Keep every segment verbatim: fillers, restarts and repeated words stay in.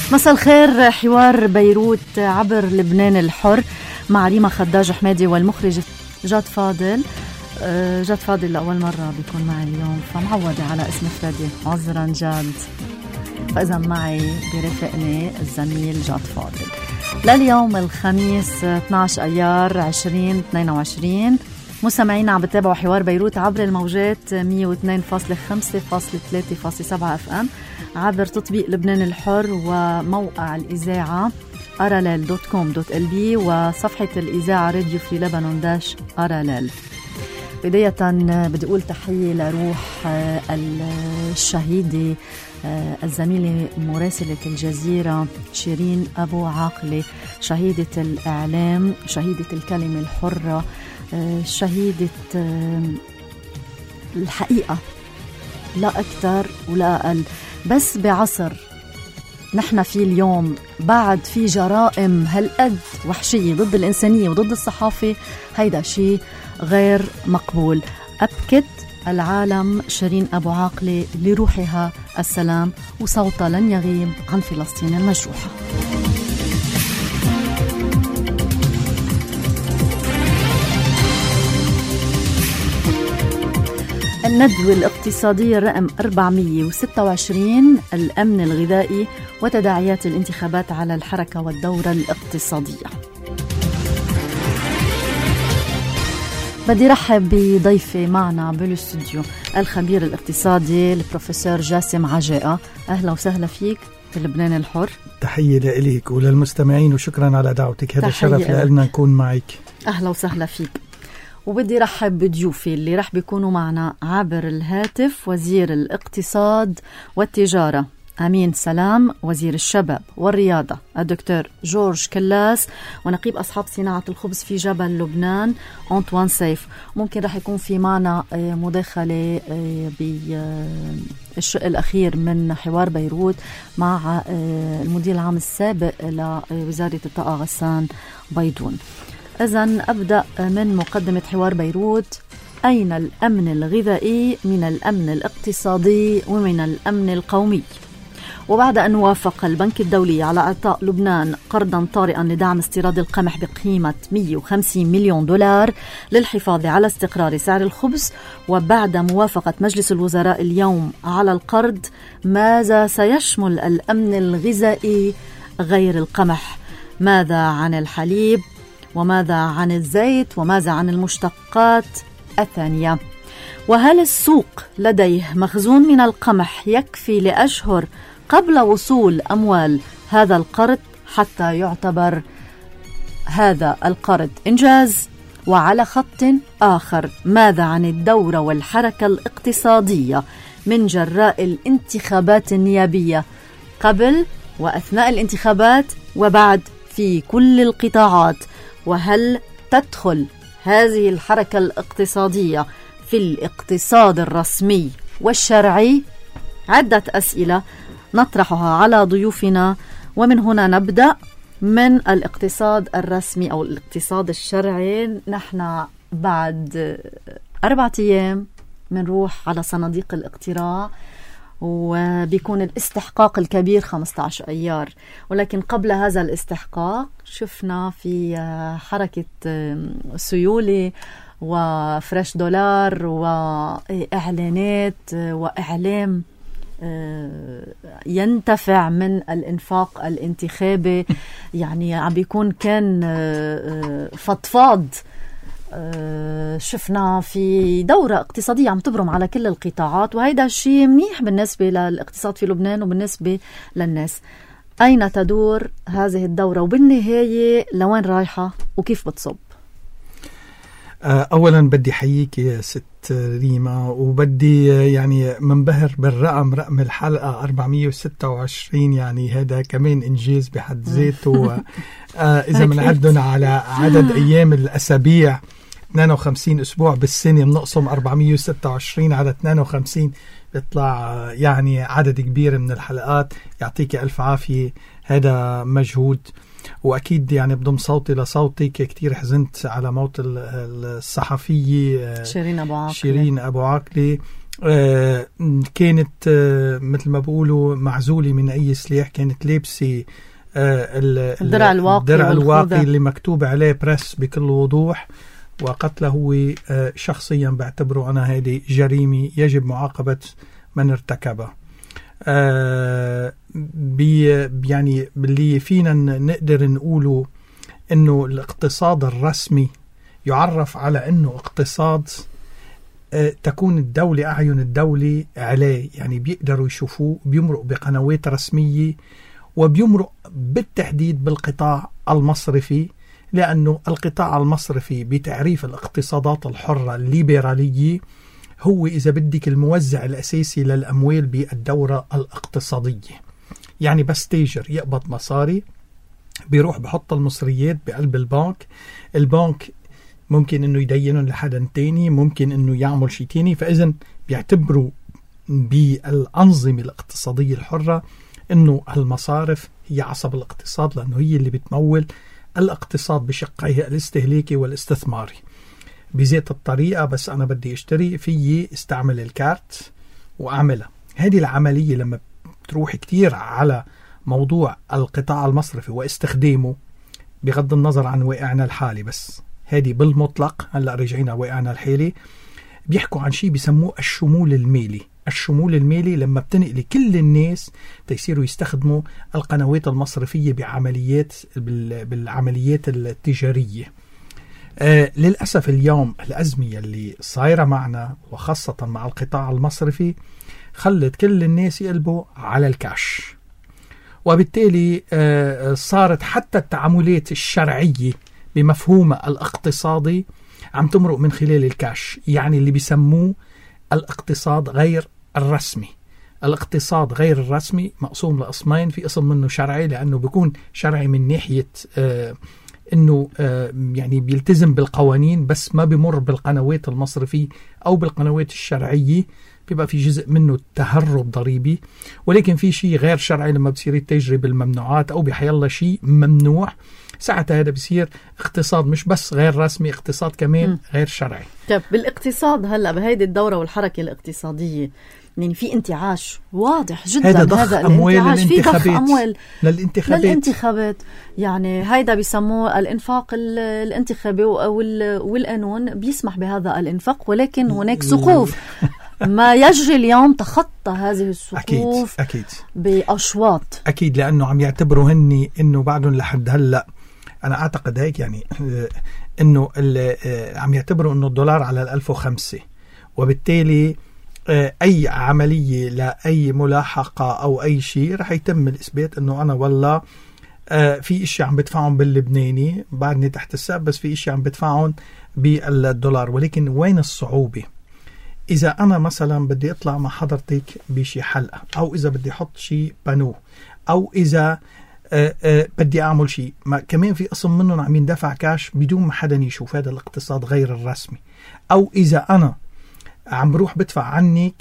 مساء الخير. حوار بيروت عبر لبنان الحر مع ريما خداج حمادي والمخرج جاد فاضل. جاد فاضل لأول مرة بيكون معي اليوم، فمعودة على اسم فريدي، عذرا جاد. فإذا معي برفقني الزميل جاد فاضل لليوم الخميس اثني عشر أيار عشرين اثنين وعشرين. مستمعينا عم بتابعوا حوار بيروت عبر الموجات مية واثنين فاصلة خمسة فاصلة ثلاثة فاصلة سبعة اف ام، عبر تطبيق لبنان الحر وموقع الإذاعة أراليل دوت كوم دوت ال بي وصفحة الإذاعة راديو فري لبنان داش أراليل. بداية بدي أقول تحية لروح الشهيدة الزميلة مراسلة الجزيرة شيرين أبو عاقلة، شهيدة الإعلام، شهيدة الكلمة الحرة، شهيدة الحقيقة، لا أكثر ولا أقل. بس بعصر نحن فيه اليوم بعد في جرائم هالقد وحشية ضد الإنسانية وضد الصحافة، هيدا شيء غير مقبول. أبكت العالم شيرين أبو عاقلة لروحها السلام، وصوتها لن يغيب عن فلسطين المجروحة. الندوة الاقتصادية رقم أربعمية وستة وعشرين، الأمن الغذائي وتداعيات الانتخابات على الحركة والدورة الاقتصادية. بدي رحب بضيفي معنا بالاستوديو الخبير الاقتصادي البروفيسور جاسم عجائة. أهلا وسهلا فيك في لبنان الحر. تحية لإليك وللمستمعين وشكرا على دعوتك، هذا شرف لنا نكون معك. أهلا وسهلا فيك. وبدي رحب بضيوفي اللي رح بيكونوا معنا عبر الهاتف: وزير الاقتصاد والتجارة أمين سلام، وزير الشباب والرياضة الدكتور جورج كلاس، ونقيب أصحاب صناعة الخبز في جبل لبنان أنطوان سيف. ممكن رح يكون في معنا مداخلة بالشق الأخير من حوار بيروت مع المدير العام السابق لوزارة الطاقة غسان بيضون. إذن أبدأ من مقدمة حوار بيروت. أين الأمن الغذائي من الأمن الاقتصادي ومن الأمن القومي؟ وبعد أن وافق البنك الدولي على إعطاء لبنان قرضا طارئا لدعم استيراد القمح بقيمة مئة وخمسين مليون دولار للحفاظ على استقرار سعر الخبز، وبعد موافقة مجلس الوزراء اليوم على القرض، ماذا سيشمل الأمن الغذائي غير القمح؟ ماذا عن الحليب؟ وماذا عن الزيت؟ وماذا عن المشتقات الثانية؟ وهل السوق لديه مخزون من القمح يكفي لأشهر قبل وصول أموال هذا القرض حتى يعتبر هذا القرض إنجاز؟ وعلى خط آخر، ماذا عن الدورة والحركة الاقتصادية من جراء الانتخابات النيابية قبل وأثناء الانتخابات وبعد في كل القطاعات؟ وهل تدخل هذه الحركة الاقتصادية في الاقتصاد الرسمي والشرعي؟ عدة أسئلة نطرحها على ضيوفنا، ومن هنا نبدأ من الاقتصاد الرسمي أو الاقتصاد الشرعي. نحن بعد أربعة أيام منروح على صناديق الاقتراع، وبيكون الاستحقاق الكبير خمسة عشر أيار، ولكن قبل هذا الاستحقاق شفنا في حركة سيولة وفريش دولار وإعلانات وإعلام ينتفع من الإنفاق الانتخابي. يعني عم بيكون كان فضفاض. شفنا في دورة اقتصادية عم تبرم على كل القطاعات، وهيدا الشيء منيح بالنسبة للاقتصاد في لبنان وبالنسبة للناس. أين تدور هذه الدورة وبالنهاية لوين رايحة وكيف بتصب؟ أولا بدي حييك يا ست ريما، وبدي يعني منبهر بالرقم، رقم الحلقة أربعمية وستة وعشرين، يعني هذا كمان إنجاز بحد ذاته. إذا منعدنا على عدد أيام الأسابيع اثنين وخمسين أسبوع بالسنة، بنقسم أربعمية وستة وعشرين على اثنين وخمسين بيطلع يعني عدد كبير من الحلقات. يعطيك ألف عافية، هذا مجهود. وأكيد يعني بضم صوتي لصوتك، كتير حزنت على موت الصحفية شيرين أبو عاقلة. شيرين أبو عاقلة آه كانت آه مثل ما بقولوا معزولة من أي سلاح، كانت لابسة آه الدرع الواقي, الدرع الواقي اللي مكتوب عليه بريس بكل وضوح، وقتله هو آه شخصيا بعتبره أنا هذه جريمة يجب معاقبة من ارتكبها. آه بي يعني اللي فينا نقدر نقوله إنه الاقتصاد الرسمي يعرف على إنه اقتصاد آه تكون الدولة أعين الدولة عليه، يعني بيقدروا يشوفوه، بيمرق بقنوات رسمية، وبيمرق بالتحديد بالقطاع المصرفي، لأنه القطاع المصرفي بتعريف الاقتصادات الحرة الليبرالية هو إذا بدك الموزع الأساسي للأموال بالدورة الاقتصادية. يعني بس تاجر يقبض مصاري بيروح بحط المصريات بقلب البنك، البنك ممكن إنه يدينهم لحدا تاني، ممكن إنه يعمل شيء تاني، فإذن بيعتبروا بالأنظمة الاقتصادية الحرة إنه المصارف هي عصب الاقتصاد، لأنه هي اللي بتمول الاقتصاد بشقيه الاستهلاكي والاستثماري. بذات الطريقة بس أنا بدي أشتري فيي استعمل الكارت وأعملها. هذه العملية لما بتروح كتير على موضوع القطاع المصرفي واستخدامه، بغض النظر عن واقعنا الحالي، بس هذه بالمطلق هلأ رجعنا واقعنا الحالي، بيحكوا عن شيء بيسموه الشمول المالي. الشمول المالي لما بتنقل كل الناس تيصيروا يستخدموا القنوات المصرفية بعمليات بالعمليات التجارية. آه للأسف اليوم الأزمة اللي صايرة معنا وخاصة مع القطاع المصرفي خلت كل الناس يقلبوا على الكاش، وبالتالي آه صارت حتى التعاملات الشرعية بمفهومها الاقتصادي عم تمرق من خلال الكاش، يعني اللي بيسموه الاقتصاد غير الرسمي. الاقتصاد غير الرسمي مقسوم لقسمين، في قسم منه شرعي لأنه بيكون شرعي من ناحية آه انه آه يعني بيلتزم بالقوانين بس ما بيمر بالقنوات المصرفية او بالقنوات الشرعية، بيبقى في جزء منه تهرب ضريبي. ولكن في شيء غير شرعي لما بصير التجربة بالممنوعات او بحيالله شيء ممنوع، ساعتها هذا بصير اقتصاد مش بس غير رسمي، اقتصاد كمان م. غير شرعي. طيب بالاقتصاد هلا بهيدي الدورة والحركة الاقتصادية يعني في انتعاش واضح جدا، هذا ضخ هذا أموال في ضخ أموال للانتخابات. للانتخابات يعني هيدا بيسموه الإنفاق الانتخابي، والقانون بيسمح بهذا الإنفاق، ولكن هناك سقوف ما يجري اليوم تخطى هذه السقوف. أكيد أكيد بأشواط، أكيد لأنه عم يعتبروا هني إنه بعدهم لحد هلأ، أنا أعتقد هيك يعني إنه عم يعتبروا إنه الدولار على الألف وخمسة، وبالتالي أي عملية لأي ملاحقة أو أي شيء رح يتم الإثبات إنه أنا والله في إشي عم بدفعهم باللبناني بعدني تحت السقف، بس في إشي عم بدفعهم بالدولار. ولكن وين الصعوبة؟ إذا أنا مثلا بدي أطلع مع حضرتك بشي حلقة، أو إذا بدي أحط شي بانو، أو إذا أه أه بدي أعمل شيء، ما كمان في قسم منهم عم يندفع كاش بدون ما حدا يشوف، هذا الاقتصاد غير الرسمي. أو إذا أنا عم بروح بدفع عنك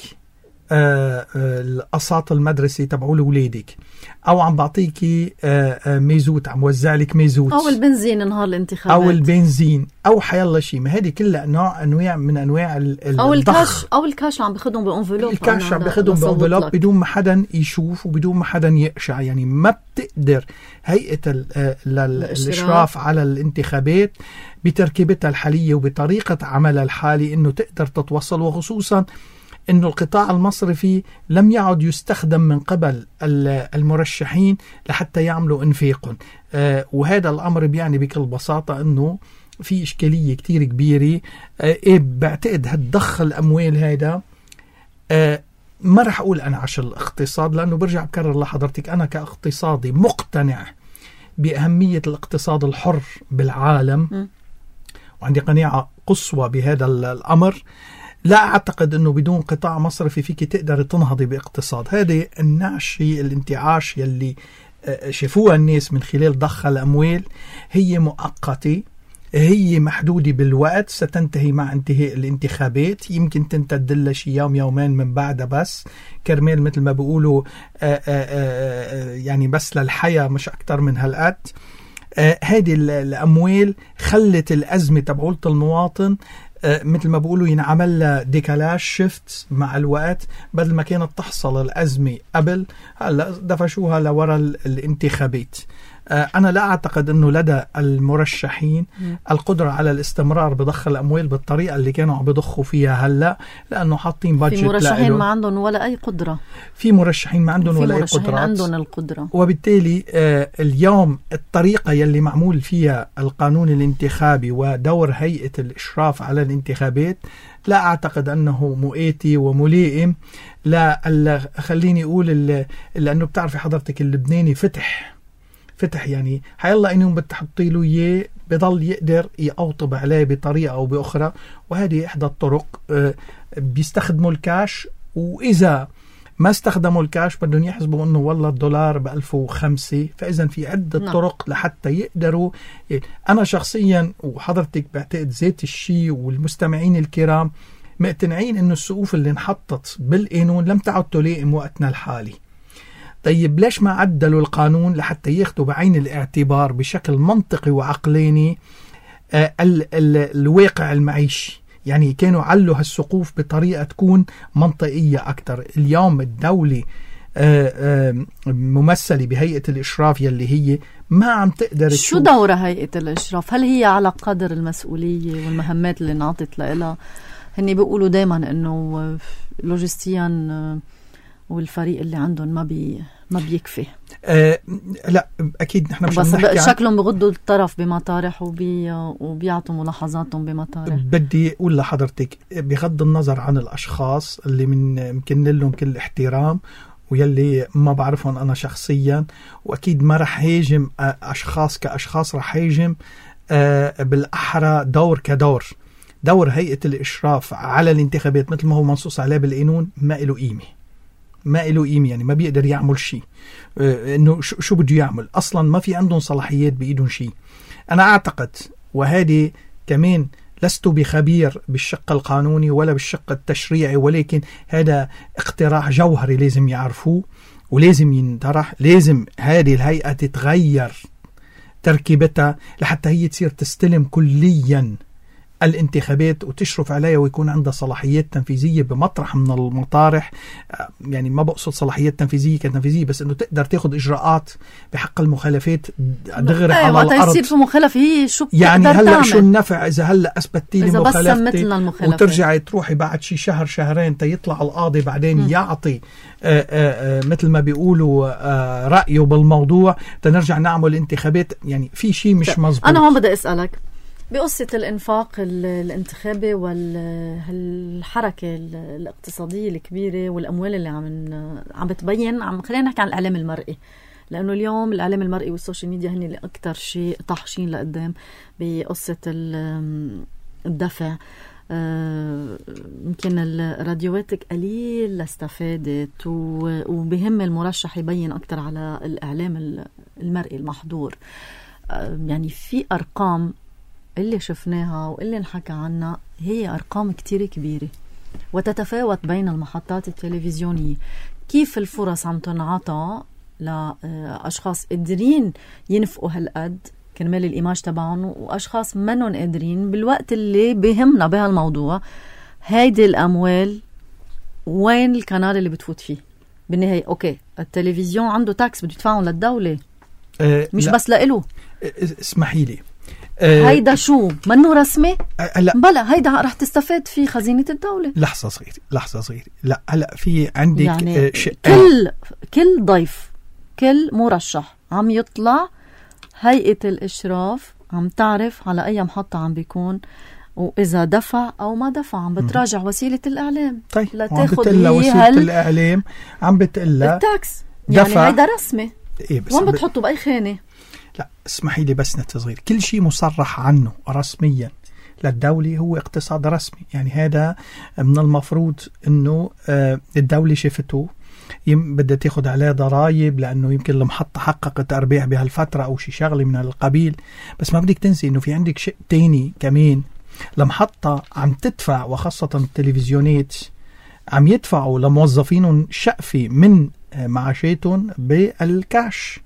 أه أه القساط المدرسة تبعوا لأولادك، أو عم بعطيكي أه أه ميزوت، عم وزع لك ميزوت، أو البنزين نهار الانتخابات، أو البنزين، أو حيالله شيء. ما هذه كلها نوع أنواع من أنواع الضخ. أو الكاش أو الكاش عم بخدهم بأنفلوب، الكاش عم بخدهم بأنفلوب بدون ما حدا يشوف وبدون ما حدا يقشع. يعني ما بتقدر هيئة الإشراف على الانتخابات بتركيبتها الحالية وبطريقة عملها الحالي إنه تقدر تتوصل، وخصوصا إنه القطاع المصرفي لم يعد يستخدم من قبل المرشحين لحتى يعملوا انفاقهم. آه وهذا الأمر بيعني بكل بساطة إنه في إشكالية كتير كبيرة. آه إيه بعتقد هالضخ الأموال هذا آه ما رح أقول أنا عشان الاقتصاد، لأنه برجع بكرر لحضرتك أنا كاقتصادي مقتنع بأهمية الاقتصاد الحر بالعالم م. وعندي قناعة قصوى بهذا الأمر. لا أعتقد أنه بدون قطاع مصرفي فيك تقدر تنهضي باقتصاد. هذه النعشي الانتعاش يلي شافوها الناس من خلال ضخ الأموال هي مؤقتة، هي محدودة بالوقت، ستنتهي مع انتهاء الانتخابات، يمكن تمتد لها شي يوم يومين من بعدها، بس كرمال مثل ما بيقولوا يعني بس للحياة مش أكتر من هالقد. هذه الأموال خلت الأزمة تبعولة المواطن آه مثل ما بقولوا ينعمل لها ديكالاج شيفت مع الوقت، بدل ما كانت تحصل الأزمة قبل هلا دفشوها لورا الانتخابات. آه أنا لا أعتقد أنه لدى المرشحين م. القدرة على الاستمرار بضخ الأموال بالطريقة اللي كانوا عم بضخوا فيها هلا، لأنه حاطين بادجت. في مرشحين ما عندهم ولا أي قدرة، في مرشحين ما عندهم ولا أي قدرات، في مرشحين عندهم القدرة. وبالتالي آه اليوم الطريقة يلي معمول فيها القانون الانتخابي ودور هيئة الإشراف على الانتخابات لا أعتقد أنه مؤاتي وملائم. لا خليني أقول لأنه بتعرفي حضرتك اللبناني فتح فتح يعني حيالله انهم بتحطي له اياه بضل يقدر يقوطب عليه بطريقه او باخرى، وهذه احدى الطرق. بيستخدموا الكاش، واذا ما استخدموا الكاش بدهم يحسبوا انه والله الدولار ب ألف وخمسة، فاذا في عده نعم. طرق لحتى يقدروا. انا شخصيا وحضرتك بعتقد ذات الشيء والمستمعين الكرام مقتنعين انه السقوف اللي انحطت بالقانون لم تعد تلائم وقتنا الحالي. طيب ليش ما عدلوا القانون لحتى ياخدوا بعين الاعتبار بشكل منطقي وعقلاني آه ال ال الواقع المعيشي؟ يعني كانوا علوا هالسقوف بطريقة تكون منطقية أكتر. اليوم الدولة آه آه ممثلة بهيئة الإشراف يلي هي ما عم تقدر. شو دور هيئة الإشراف؟ هل هي على قدر المسؤولية والمهمات اللي نعطت لها؟ هني بيقولوا دايما إنه لوجستيا والفريق اللي عندهم ما بي ما بيكفي. أه لا اكيد نحن مش بس شكلهم بغضوا الطرف بمطارح وبي وبيعطوا ملاحظاتهم بمطارح. بدي اقول لحضرتك بغض النظر عن الاشخاص اللي من ممكن لهم كل احترام ويلي ما بعرفهم انا شخصيا، واكيد ما رح هاجم اشخاص كاشخاص، رح هاجم أه بالاحرى دور كدور. دور هيئة الاشراف على الانتخابات مثل ما هو منصوص عليه بالقانون ما له قيمه، ما له قيمة، يعني ما بيقدر يعمل شيء. اه انه شو بده يعمل اصلا؟ ما في عندهم صلاحيات بايدهم شيء. انا اعتقد، وهذه كمان لست بخبير بالشق القانوني ولا بالشق التشريعي، ولكن هذا اقتراح جوهري لازم يعرفوه ولازم ينطرح. لازم هذه الهيئة تتغير تركيبتها لحتى هي تصير تستلم كليا الانتخابات وتشرف عليها ويكون عندها صلاحيات تنفيذية بمطرح من المطارح. يعني ما بقصد صلاحيات تنفيذية كتنفيذية، بس انه تقدر تاخد اجراءات بحق المخالفات دغري على الارض. وقت يصير في مخالفة هي شو يعني هلا تعمل؟ شو النفع اذا هلا اثبتي لي مخالفتي وترجعي تروحي بعد شي شهر شهرين تيطلع القاضي بعدين م. يعطي آآ آآ مثل ما بيقولوا رأيه بالموضوع تنرجع نعمل انتخابات؟ يعني في شيء مش مزبوط. انا هون بدي اسألك بقصة الانفاق الانتخابي والحركة الاقتصادية الكبيرة والأموال اللي عم عم بتبين، عم خلينا نحكي عن الإعلام المرئي، لأنه اليوم الإعلام المرئي والسوشيال ميديا هن اللي أكتر شيء طاحشين لقدام بقصة الدفع. يمكن الراديوات قليل استفادت، وبهم المرشح يبين أكتر على الإعلام المرئي المحظور. يعني في أرقام اللي شفناها واللي نحكى عنها هي أرقام كتير كبيرة وتتفاوت بين المحطات التلفزيونية. كيف الفرص عم تنعطى لأشخاص قادرين ينفقوا هالقد كرمال الإيماج تبعهم، وأشخاص منهم قادرين بالوقت اللي بهمنا بهالموضوع هيدي الأموال وين القناة اللي بتفوت فيه بالنهاية؟ أوكي التلفزيون عنده تاكس بده يدفعهم للدولة أه مش لا. بس لإله. اسمحي لي أه هيدا شو منه رسمي؟ أه لا بلا هيدا رح تستفاد في خزينة الدولة. لحظة صغيرة لحظة صغيرة لا هلا في عندك يعني ش... كل كل ضيف كل مرشح عم يطلع هيئة الإشراف عم تعرف على أي محطة عم بيكون، وإذا دفع أو ما دفع عم بتراجع وسيلة الإعلام. طيب لتاخد هي وسيلة هل... الإعلام عم بتقلها التاكس، يعني هيدا رسمي. إيه بس وين بتحطه بأي خانة؟ لا اسمحي لي بس نتصغير، كل شيء مصرح عنه رسميا للدولة هو اقتصاد رسمي. يعني هذا من المفروض انه الدولة شفته بدها تاخد عليه ضرائب لانه يمكن المحطة حققت ارباح بهالفترة او شي شغلة من القبيل. بس ما بدك تنسي انه في عندك شيء تاني كمان، المحطة عم تدفع وخاصة التلفزيونات عم يدفعوا لموظفينهم شقفة من معاشاتهم بالكاش،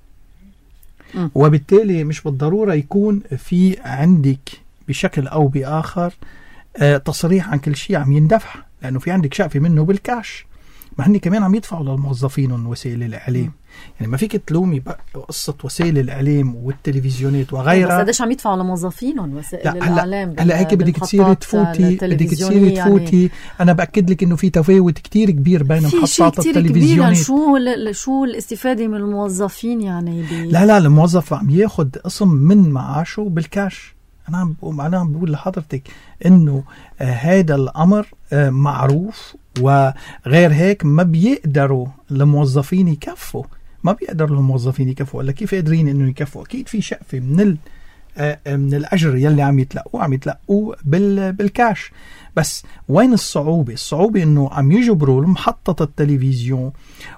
وبالتالي مش بالضرورة يكون في عندك بشكل أو بآخر آه تصريح عن كل شيء عم يندفع، لأنه في عندك شقفة منه بالكاش. ما هني كمان عم يدفعوا للموظفين ووسائل الإعلام. يعني ما فيك تلومي بقى قصة وسائل الإعلام والتلفزيونات وغيرها. بس قديش عم يدفعوا لموظفينهم وسائل الإعلام؟ هلا هيك بدك تصيري تفوتي بدك تصيري تفوتي يعني. أنا بأكد لك إنه في تفاوت كتير كبير بين محطات التلفزيونات. شو شو الاستفادة من الموظفين يعني بي... لا لا الموظف عم ياخد قسم من معاشه بالكاش. أنا عم أنا عم بقول لحضرتك إنه آه هذا الأمر آه معروف، وغير هيك ما بيقدروا الموظفين يكفوا ما بيقدروا الموظفين يكفوا. ولا كيف قادرين إنه يكفوا؟ أكيد في شقفة من ال آه من الأجر يلي عم يتلقوه عم يتلقوه بال بالكاش. بس وين الصعوبة؟ الصعوبة إنه عم يجبروا محطة التلفزيون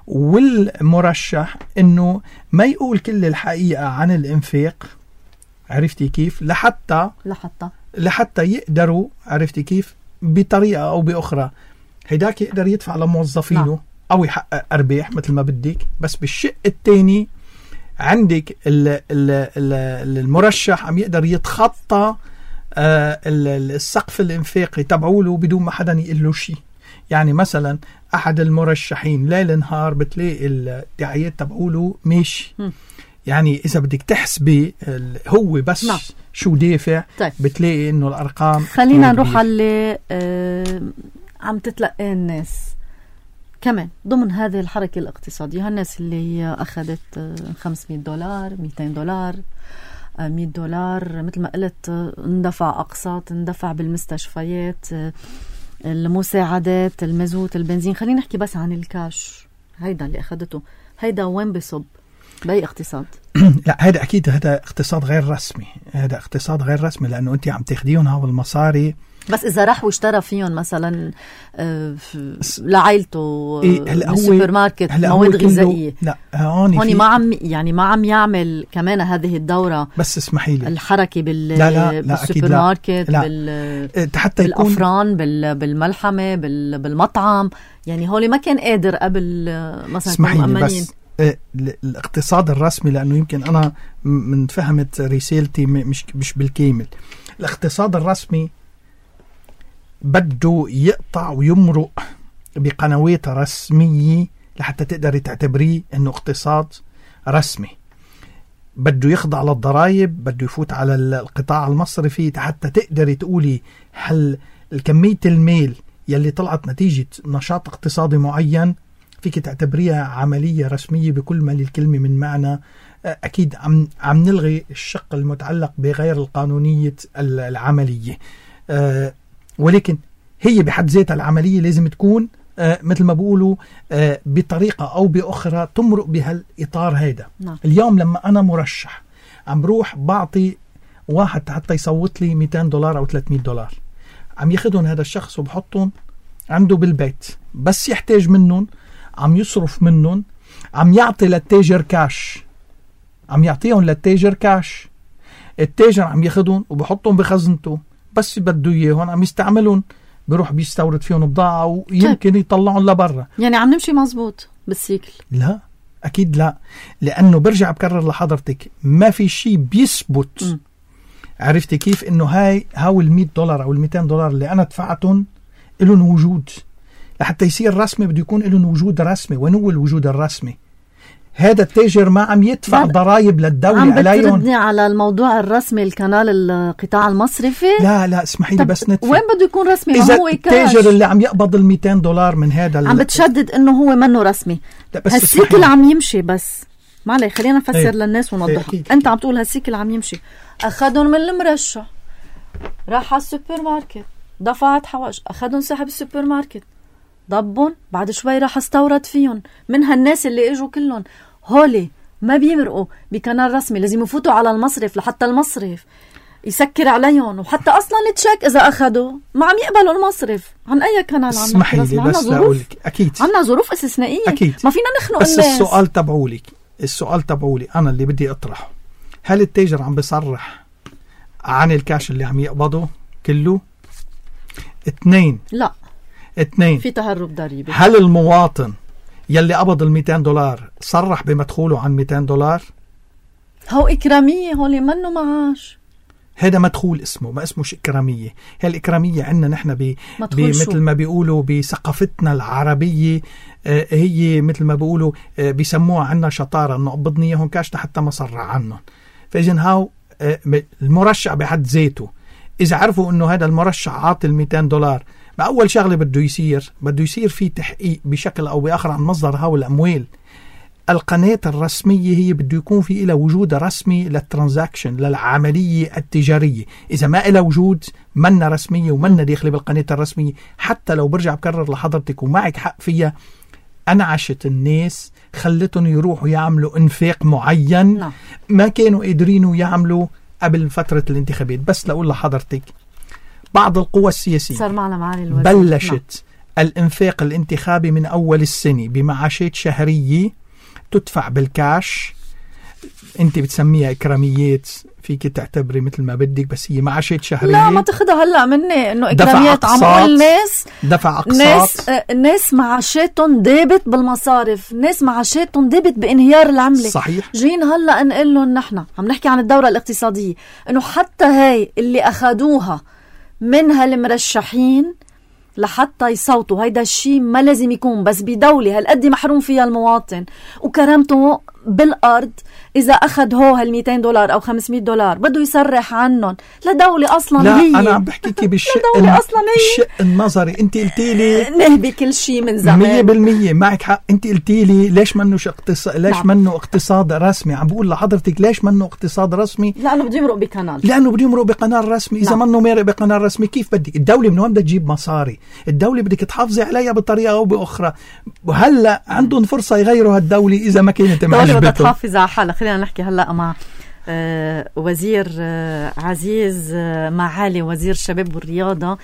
والمرشح إنه ما يقول كل الحقيقة عن الإنفاق. عرفتي كيف؟ لحتى لحتى لحتى يقدروا، عرفتي كيف، بطريقة أو بأخرى هيداك يقدر يدفع لموظفينه نعم. أو يحقق أرباح مثل ما بدك. بس بالشق الثاني عندك ال ال ال المرشح عم يقدر يتخطى آه السقف الإنفاقي تبعوله بدون ما حدا يقول له شيء. يعني مثلا أحد المرشحين ليل نهار بتلاقي الدعايات تبعوله ماشي م. يعني إذا بدك تحسبي هو بس نعم. شو دافع طيب. بتلاقي إنه الأرقام. خلينا نروح على اللي آه عم تتلقى الناس كمان ضمن هذه الحركة الاقتصادية. هالناس اللي أخذت آه خمسمية دولار مئتين دولار آه مئة دولار مثل ما قلت آه اندفع أقساط، اندفع بالمستشفيات، آه المساعدات، المازوت، البنزين. خلينا نحكي بس عن الكاش. هيدا اللي أخذته هيدا وين بصب؟ بأي اقتصاد؟ لا هذا أكيد هذا اقتصاد غير رسمي. هذا اقتصاد غير رسمي لأنه أنت عم تاخديهم هاو المصاري. بس إذا راح واشترى فيهم مثلا لعائلته بالسوبر ماركت مواد غذائية، لا هون هون ما عم يعني ما عم يعمل كمان هذه الدورة. بس اسمحي لي الحركة بال لا لا بالسوبر لا ماركت لا. بال حتى بالأفران بال بالملحمة بال بالمطعم. يعني هولي ما كان قادر قبل مثلا مؤمنين. الاقتصاد الرسمي لأنه يمكن أنا من فهمت رسالتي مش مش بالكامل. الاقتصاد الرسمي بده يقطع ويمرق بقنوات رسمية لحتى تقدري تعتبريه إنه اقتصاد رسمي. بده يخضع للضرائب، بده يفوت على القطاع المصرفي حتى تقدري تقولي هل الكمية المال يلي طلعت نتيجة نشاط اقتصادي معين فيك تعتبريها عملية رسمية بكل ما للكلمة من معنى. أكيد عم عم نلغي الشق المتعلق بغير القانونية العملية، أه ولكن هي بحد ذاتها العملية لازم تكون أه مثل ما بقولوا أه بطريقة أو بأخرى تمرق بهالإطار هيدا. نعم. اليوم لما أنا مرشح عم بروح بعطي واحد حتى يصوت لي مئتين دولار أو ثلاثمية دولار، عم ياخدهم هذا الشخص وبحطهم عنده بالبيت، بس يحتاج منهم عم يصرف منهم، عم يعطي للتاجر كاش، عم يعطيهم للتاجر كاش. التاجر عم ياخدهم وبحطهم بخزنته، بس بده اياهم عم يستعملهم، بيروح بيستورد فيهم بضاعة ويمكن يطلعهم لبرا. يعني عم نمشي مزبوط بالسيكل؟ لا أكيد لا، لأنه برجع بكرر لحضرتك ما في شيء بيثبت م. عرفتي كيف إنه هاي هاو المئة دولار أو المئتين دولار اللي أنا دفعتهم إلهم وجود. لحتى يصير رسمي بده يكون لهم وجود رسمي. وين هو الوجود الرسمي؟ هذا التاجر ما عم يدفع ضرائب للدولة عليهم. عم بتردني على الموضوع الرسمي الكنال القطاع المصرفي؟ لا لا اسمحي لي بس نتفق. وين بده يكون رسمي؟ إذا ما هو التاجر اللي عم يقبض المئتين دولار من هذا عم بتشدد انه هو منه رسمي. هالسيكل عم يمشي. بس معلي خلينا نفسر ايه. للناس ونوضح. ايه انت عم تقول هالسيكل عم يمشي. اخذهم من المرشح، راح على السوبر ماركت، دفعت حواج، اخذهم سحب السوبر ماركت، ضبهم، بعد شوي راح استورد فيهم. من هالناس اللي اجوا كلهم هولي ما بيمرقوا بكنال رسمي، لازم يفوتوا على المصرف لحتى المصرف يسكر عليهم. وحتى اصلا التشيك اذا اخذوا ما عم يقبلوا المصرف. عن اي كنال عم نحكي رسمي؟ عنا ظروف، اكيد عنا ظروف استثنائيه أكيد. ما فينا نخنق بس الناس. السؤال تبعولك السؤال تبعولي انا اللي بدي اطرحه، هل التاجر عم بيصرح عن الكاش اللي عم يقبضه كله؟ اثنين لا اثنين في تهرب ضريبي. هل المواطن يلي قبض المئتين دولار صرح بمدخوله عن مئتين دولار؟ هو إكرامية، هولي منه معاش. هذا مدخول اسمه، ما اسمه إكرامية. هي الإكرامية عندنا نحن ب... مثل ما بيقولوا بثقافتنا العربية، آه هي مثل ما بيقولوا آه بيسموها عنا شطارة، إنه قبضني إياهم كاش حتى ما صرع عنهم. فإذن هاو آه المرشح بحد ذاته إذا عرفوا إنه هذا المرشح عاطل مئتين دولار، ما أول شغلة بده يصير بده يصير فيه تحقيق بشكل أو بآخر عن مصدر هاو الأموال. القناة الرسمية هي بده يكون في إلى وجود رسمي للترانزاكشن، للعملية التجارية. إذا ما إلى وجود منا رسمية ومنا داخلة بالقناة الرسمية، حتى لو برجع بكرر لحضرتك ومعك حق فيها، أنعشت الناس، خلتهم يروحوا يعملوا انفاق معين لا. ما كانوا قادرين يعملوا قبل فترة الانتخابات. بس لأقول لحضرتك بعض القوى السياسية صار معنا معالي الوزير بلشت لا. الانفاق الانتخابي من أول السنة بمعاشات شهرية تدفع بالكاش. انت بتسميها إكراميات، فيك تعتبري مثل ما بدك، بس هي معاشات شهرية. لا ما تاخدها هلا مني انه إكراميات. عم اقول ناس دفع اقساط، ناس ناس معاشاتهم دابت بالمصارف، ناس معاشاتهم دابت بانهيار العملة. صحيح. جين هلا نقول لهم نحن عم نحكي عن الدورة الاقتصادية، انه حتى هاي اللي اخذوها من هالمرشحين لحتى يصوتوا، هيدا الشيء ما لازم يكون. بس بدولة هالقد محروم فيها المواطن وكرامته بالأرض، إذا أخذ هو هالميتين دولار أو خمسمية دولار بده يصرح عنهم لدولة أصلا لا هي. لا أنا عم بحكيكي بالشق أصلا الشق النظري. أنت قلتي لي نهبي كل شيء من زمان. مية بالمية معك حق. أنت قلتي لي ليش منه اقتصاد، ليش نعم. منه اقتصاد رسمي. عم بقول لحضرتك ليش منه اقتصاد رسمي؟ لأنه بده يمرق بقناة، لأنه بده يمرق بقناة رسمي. إذا نعم. منه مرق بقناة رسمي كيف بدك؟ الدولة من وين بدها تجيب مصاري؟ الدولة بدك تحافظي عليها بطريقة أو بأخرى. وهلا عندهم فرصة يغيروا هالدولة إذا ما كانت معجبتهم. حافظ على حالها. خلينا نحكي هلأ مع آه وزير آه عزيز آه معالي وزير الشباب والرياضة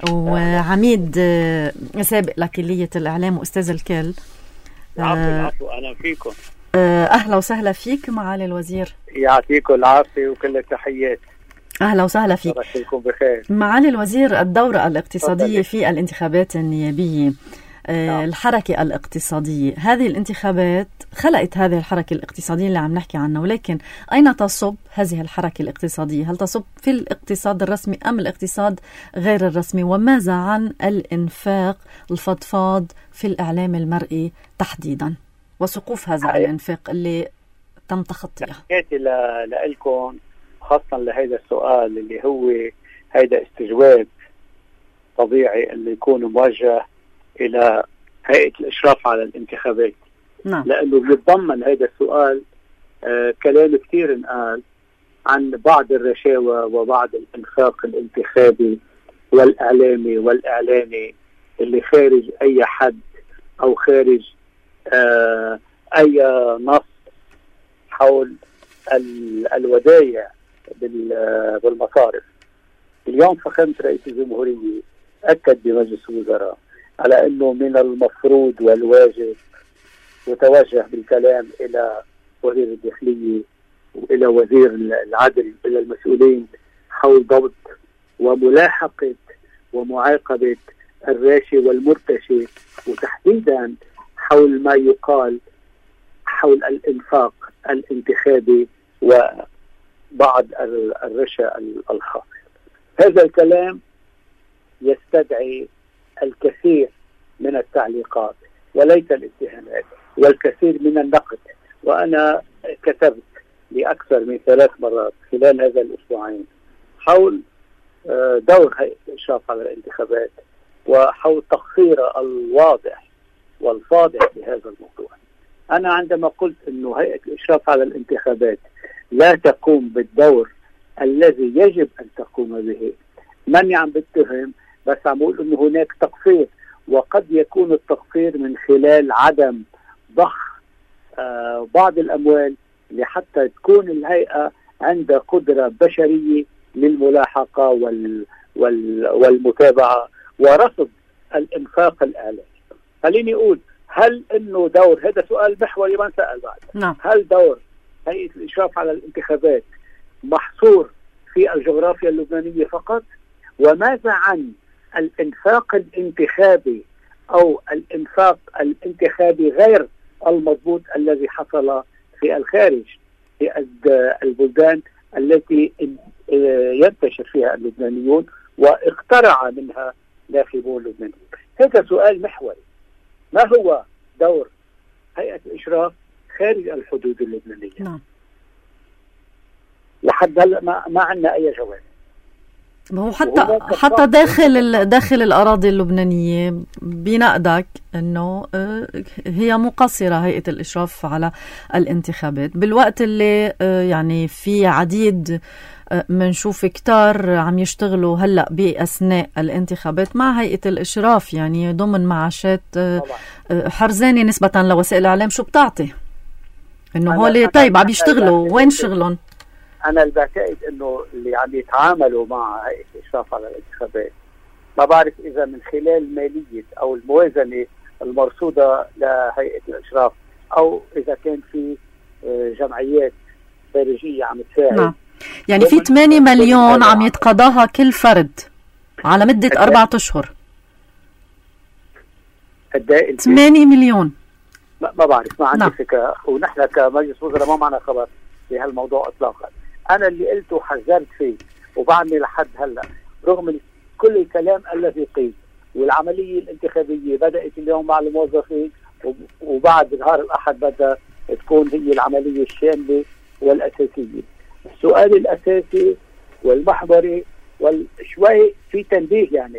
وعميد آه سابق لكلية الإعلام وأستاذ الكل. العفو العفو أهلا فيكم. آه أهلا وسهلا فيك معالي الوزير. يعطيكم العافية وكل التحيات. أهلا وسهلا فيك. بشكركم بخير. معالي الوزير، الدورة الاقتصادية في الانتخابات النيابية، آه الحركة الاقتصادية، هذه الانتخابات خلقت هذه الحركة الاقتصادية اللي عم نحكي عنها، ولكن أين تصب هذه الحركة الاقتصادية؟ هل تصب في الاقتصاد الرسمي أم الاقتصاد غير الرسمي؟ وماذا عن الإنفاق الفضفاض في الإعلام المرئي تحديدا وسقوف هذا حقيقة. الإنفاق اللي تم تخطيه؟ حكيتي لكم خاصة لهذا السؤال اللي هو هيدا استجواب طبيعي اللي يكون موجه إلى هيئة الإشراف على الانتخابات. نعم. لأنه بيتضمن هذا السؤال آه كلام كتير انقال عن بعض الرشاوى وبعض الإنفاق الانتخابي والإعلامي والإعلاني اللي خارج أي حد أو خارج آه أي نص حول الودايع بالمصارف. اليوم فخامة رئيس الجمهورية أكد بمجلس الوزراء على أنه من المفروض والواجب وتوجه بالكلام إلى وزير الداخلية وإلى وزير العدل إلى المسؤولين حول ضبط وملاحقة ومعاقبة الراشي والمرتشي، وتحديدا حول ما يقال حول الإنفاق الانتخابي وبعض الرشا الخاصة. هذا الكلام يستدعي الكثير من التعليقات وليس الاتهامات، والكثير من النقد. وأنا كتبت لأكثر من ثلاث مرات خلال هذا الأسبوعين حول دور هيئة الإشراف على الانتخابات وحول تقصير الواضح والفاضح بهذا الموضوع. أنا عندما قلت أنه هيئة الإشراف على الانتخابات لا تقوم بالدور الذي يجب أن تقوم به، من عم بتهم، بس عم بقول أنه هناك تقصير، وقد يكون التقصير من خلال عدم ضخ آه بعض الأموال لحتى تكون الهيئة عندها قدرة بشرية للملاحقة وال وال والمتابعة ورصد الإنفاق الإعلامي. خليني أقول، هل أنه دور، هذا سؤال محوري ما نسأل بعد، نعم. هل دور هيئة الإشراف على الانتخابات محصور في الجغرافيا اللبنانية فقط؟ وماذا عن الإنفاق الانتخابي أو الإنفاق الانتخابي غير المضبوط الذي حصل في الخارج، في البلدان التي ينتشر فيها اللبنانيون واخترع منها ناخبون لبنانيون. هذا سؤال محوري، ما هو دور هيئة الإشراف خارج الحدود اللبنانية؟ نعم. لحد هلا ما ما عندنا أي جواب. هو حتى حتى داخل داخل الأراضي اللبنانية بنقدك إنه هي مقصرة هيئة الإشراف على الانتخابات، بالوقت اللي يعني في عديد منشوف كتار عم يشتغلوا هلأ بأثناء الانتخابات مع هيئة الإشراف، يعني ضمن معاشات حرزانة نسبة لوسائل الإعلام. شو بتعطي إنه هولي طيب عم يشتغلوا، وين شغلهم؟ أنا اللي بعتقد إنه اللي عم يتعاملوا مع هيئة الإشراف على الانتخابات ما بعرف إذا من خلال مالية أو الموازنة المرصودة لهيئة الإشراف أو إذا كان في جمعيات خارجية عم تساعد. نعم. يعني في ثمانية مليون عم يتقاضاها كل فرد على مدة أربعة أشهر. ثمانية مليون. ما بعرف، ما عندي فكرة، ونحن كمجلس وزراء ما معنا خبر بهالموضوع إطلاقا. أنا اللي قلته حذرت فيه وبعدني لحد هلا رغم كل الكلام الذي قيل، والعملية الانتخابية بدأت اليوم مع الموظفين وبعد نهار الأحد بدأ تكون هي العملية الشاملة والأساسية. السؤال الأساسي والمحوري والشوي في تنبيه، يعني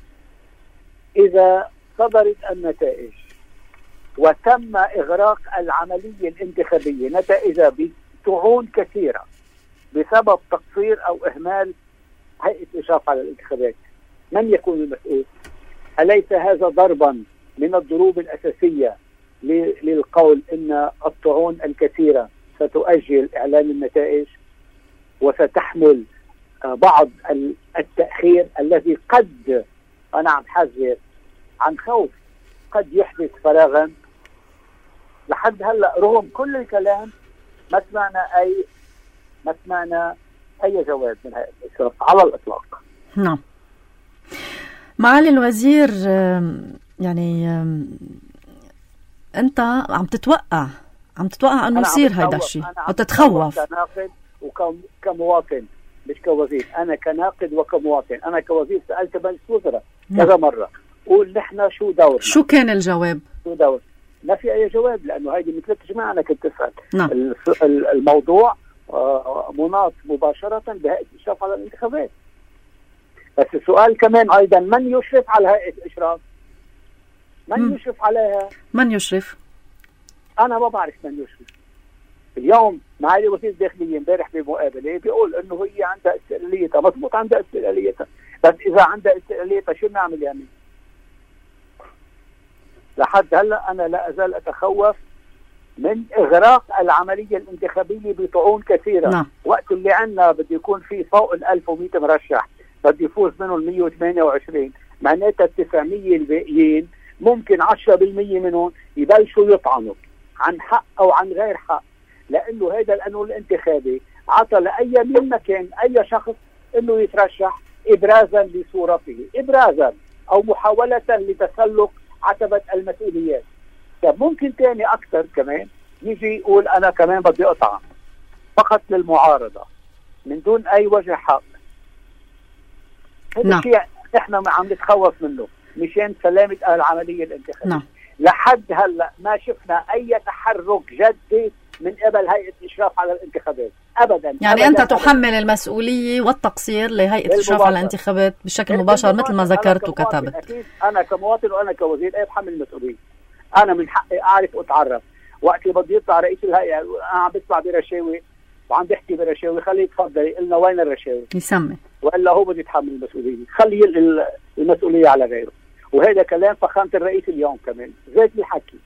إذا صدرت النتائج وتم إغراق العملية الانتخابية نتائجها بطعون كثيرة بسبب تقصير أو إهمال هيئة الإشراف على الانتخابات، من يكون المسؤول؟ أليس هذا ضربا من الضروب الأساسية للقول إن الطعون الكثيرة ستؤجل إعلان النتائج وستحمل بعض التأخير الذي قد، أنا عم حذر عن خوف قد يحدث فراغا؟ لحد هلا رغم كل الكلام ما سمعنا أي ما سمعنا أي جواب من هيئة الإشراف على الإطلاق. نعم. معالي الوزير، يعني أنت عم تتوقع عم تتوقع أنه يصير هيدا الشيء وتتخوف كناقد وكمواطن، مش كوزير. أنا كناقد وكمواطن. أنا كوزير سألت مجلس وزراء كذا مرة قول نحن شو دورنا. شو كان الجواب؟ شو دور؟ ما في أي جواب، لأنه هيدي من ثلاث جماعة أنا كنت أسأل. نعم. الموضوع مناط مباشرة بهيئة الإشراف على الانتخابات. بس السؤال كمان أيضا، من يشرف على هيئة الإشراف؟ من م. يشرف عليها؟ من يشرف؟ أنا ما بعرف من يشرف. اليوم معالي وزير الداخلية امبارح بمقابلة بيقول إنه هي عندها استقلاليتها، مضبوط عندها استقلاليتها، بس إذا عندها استقلاليتها شو بنعمل يعني؟ لحد هلا أنا لا أزال أتخوف من إغراق العملية الانتخابية بطعون كثيرة. نعم. وقت اللي عندنا بده يكون في فوق ال ألف ومئة مرشح بده يفوز منهم مئة وثمانية وعشرين، معناتها التسعمئة الباقيين ممكن عشرة بالمئة منهم يبلشوا يطعنوا عن حق أو عن غير حق، لأنه هذا القانون الانتخابي عطى لأي من مكان أي شخص إنه يترشح إبرازا لصورته، إبرازا أو محاولة لتسلق عتبة المسؤوليات. طب ممكن تاني أكثر كمان يجي يقول أنا كمان بدي أطعن فقط للمعارضة من دون أي وجه حق. هذا الشيء إحنا عم نتخوف منه مشان سلامة العملية الانتخابية. نعم. لحد هلا ما شفنا أي تحرك جدي من قبل هيئة الإشراف على الانتخابات أبدا. يعني أبداً أنت تحمل أبداً المسؤولية والتقصير لهيئة الإشراف على الانتخابات بشكل مباشر مثل ما ذكرت وكتبت. أكيد أنا كمواطن وأنا كوزير أي بحمل المسؤولية. أنا من حقي أعرف وأتعرف. وقت اللي بده يطلع رئيس الهيئة أنا عم بطلع برشاوي وعم بحكي برشاوي، خليه يتفضل قلنا وين الرشاوي يسمي، وإلا هو بده يتحمل المسؤولية، خلي المسؤولية على غيره. وهذا كلام فخامة الرئيس اليوم كمان زيت الحكي.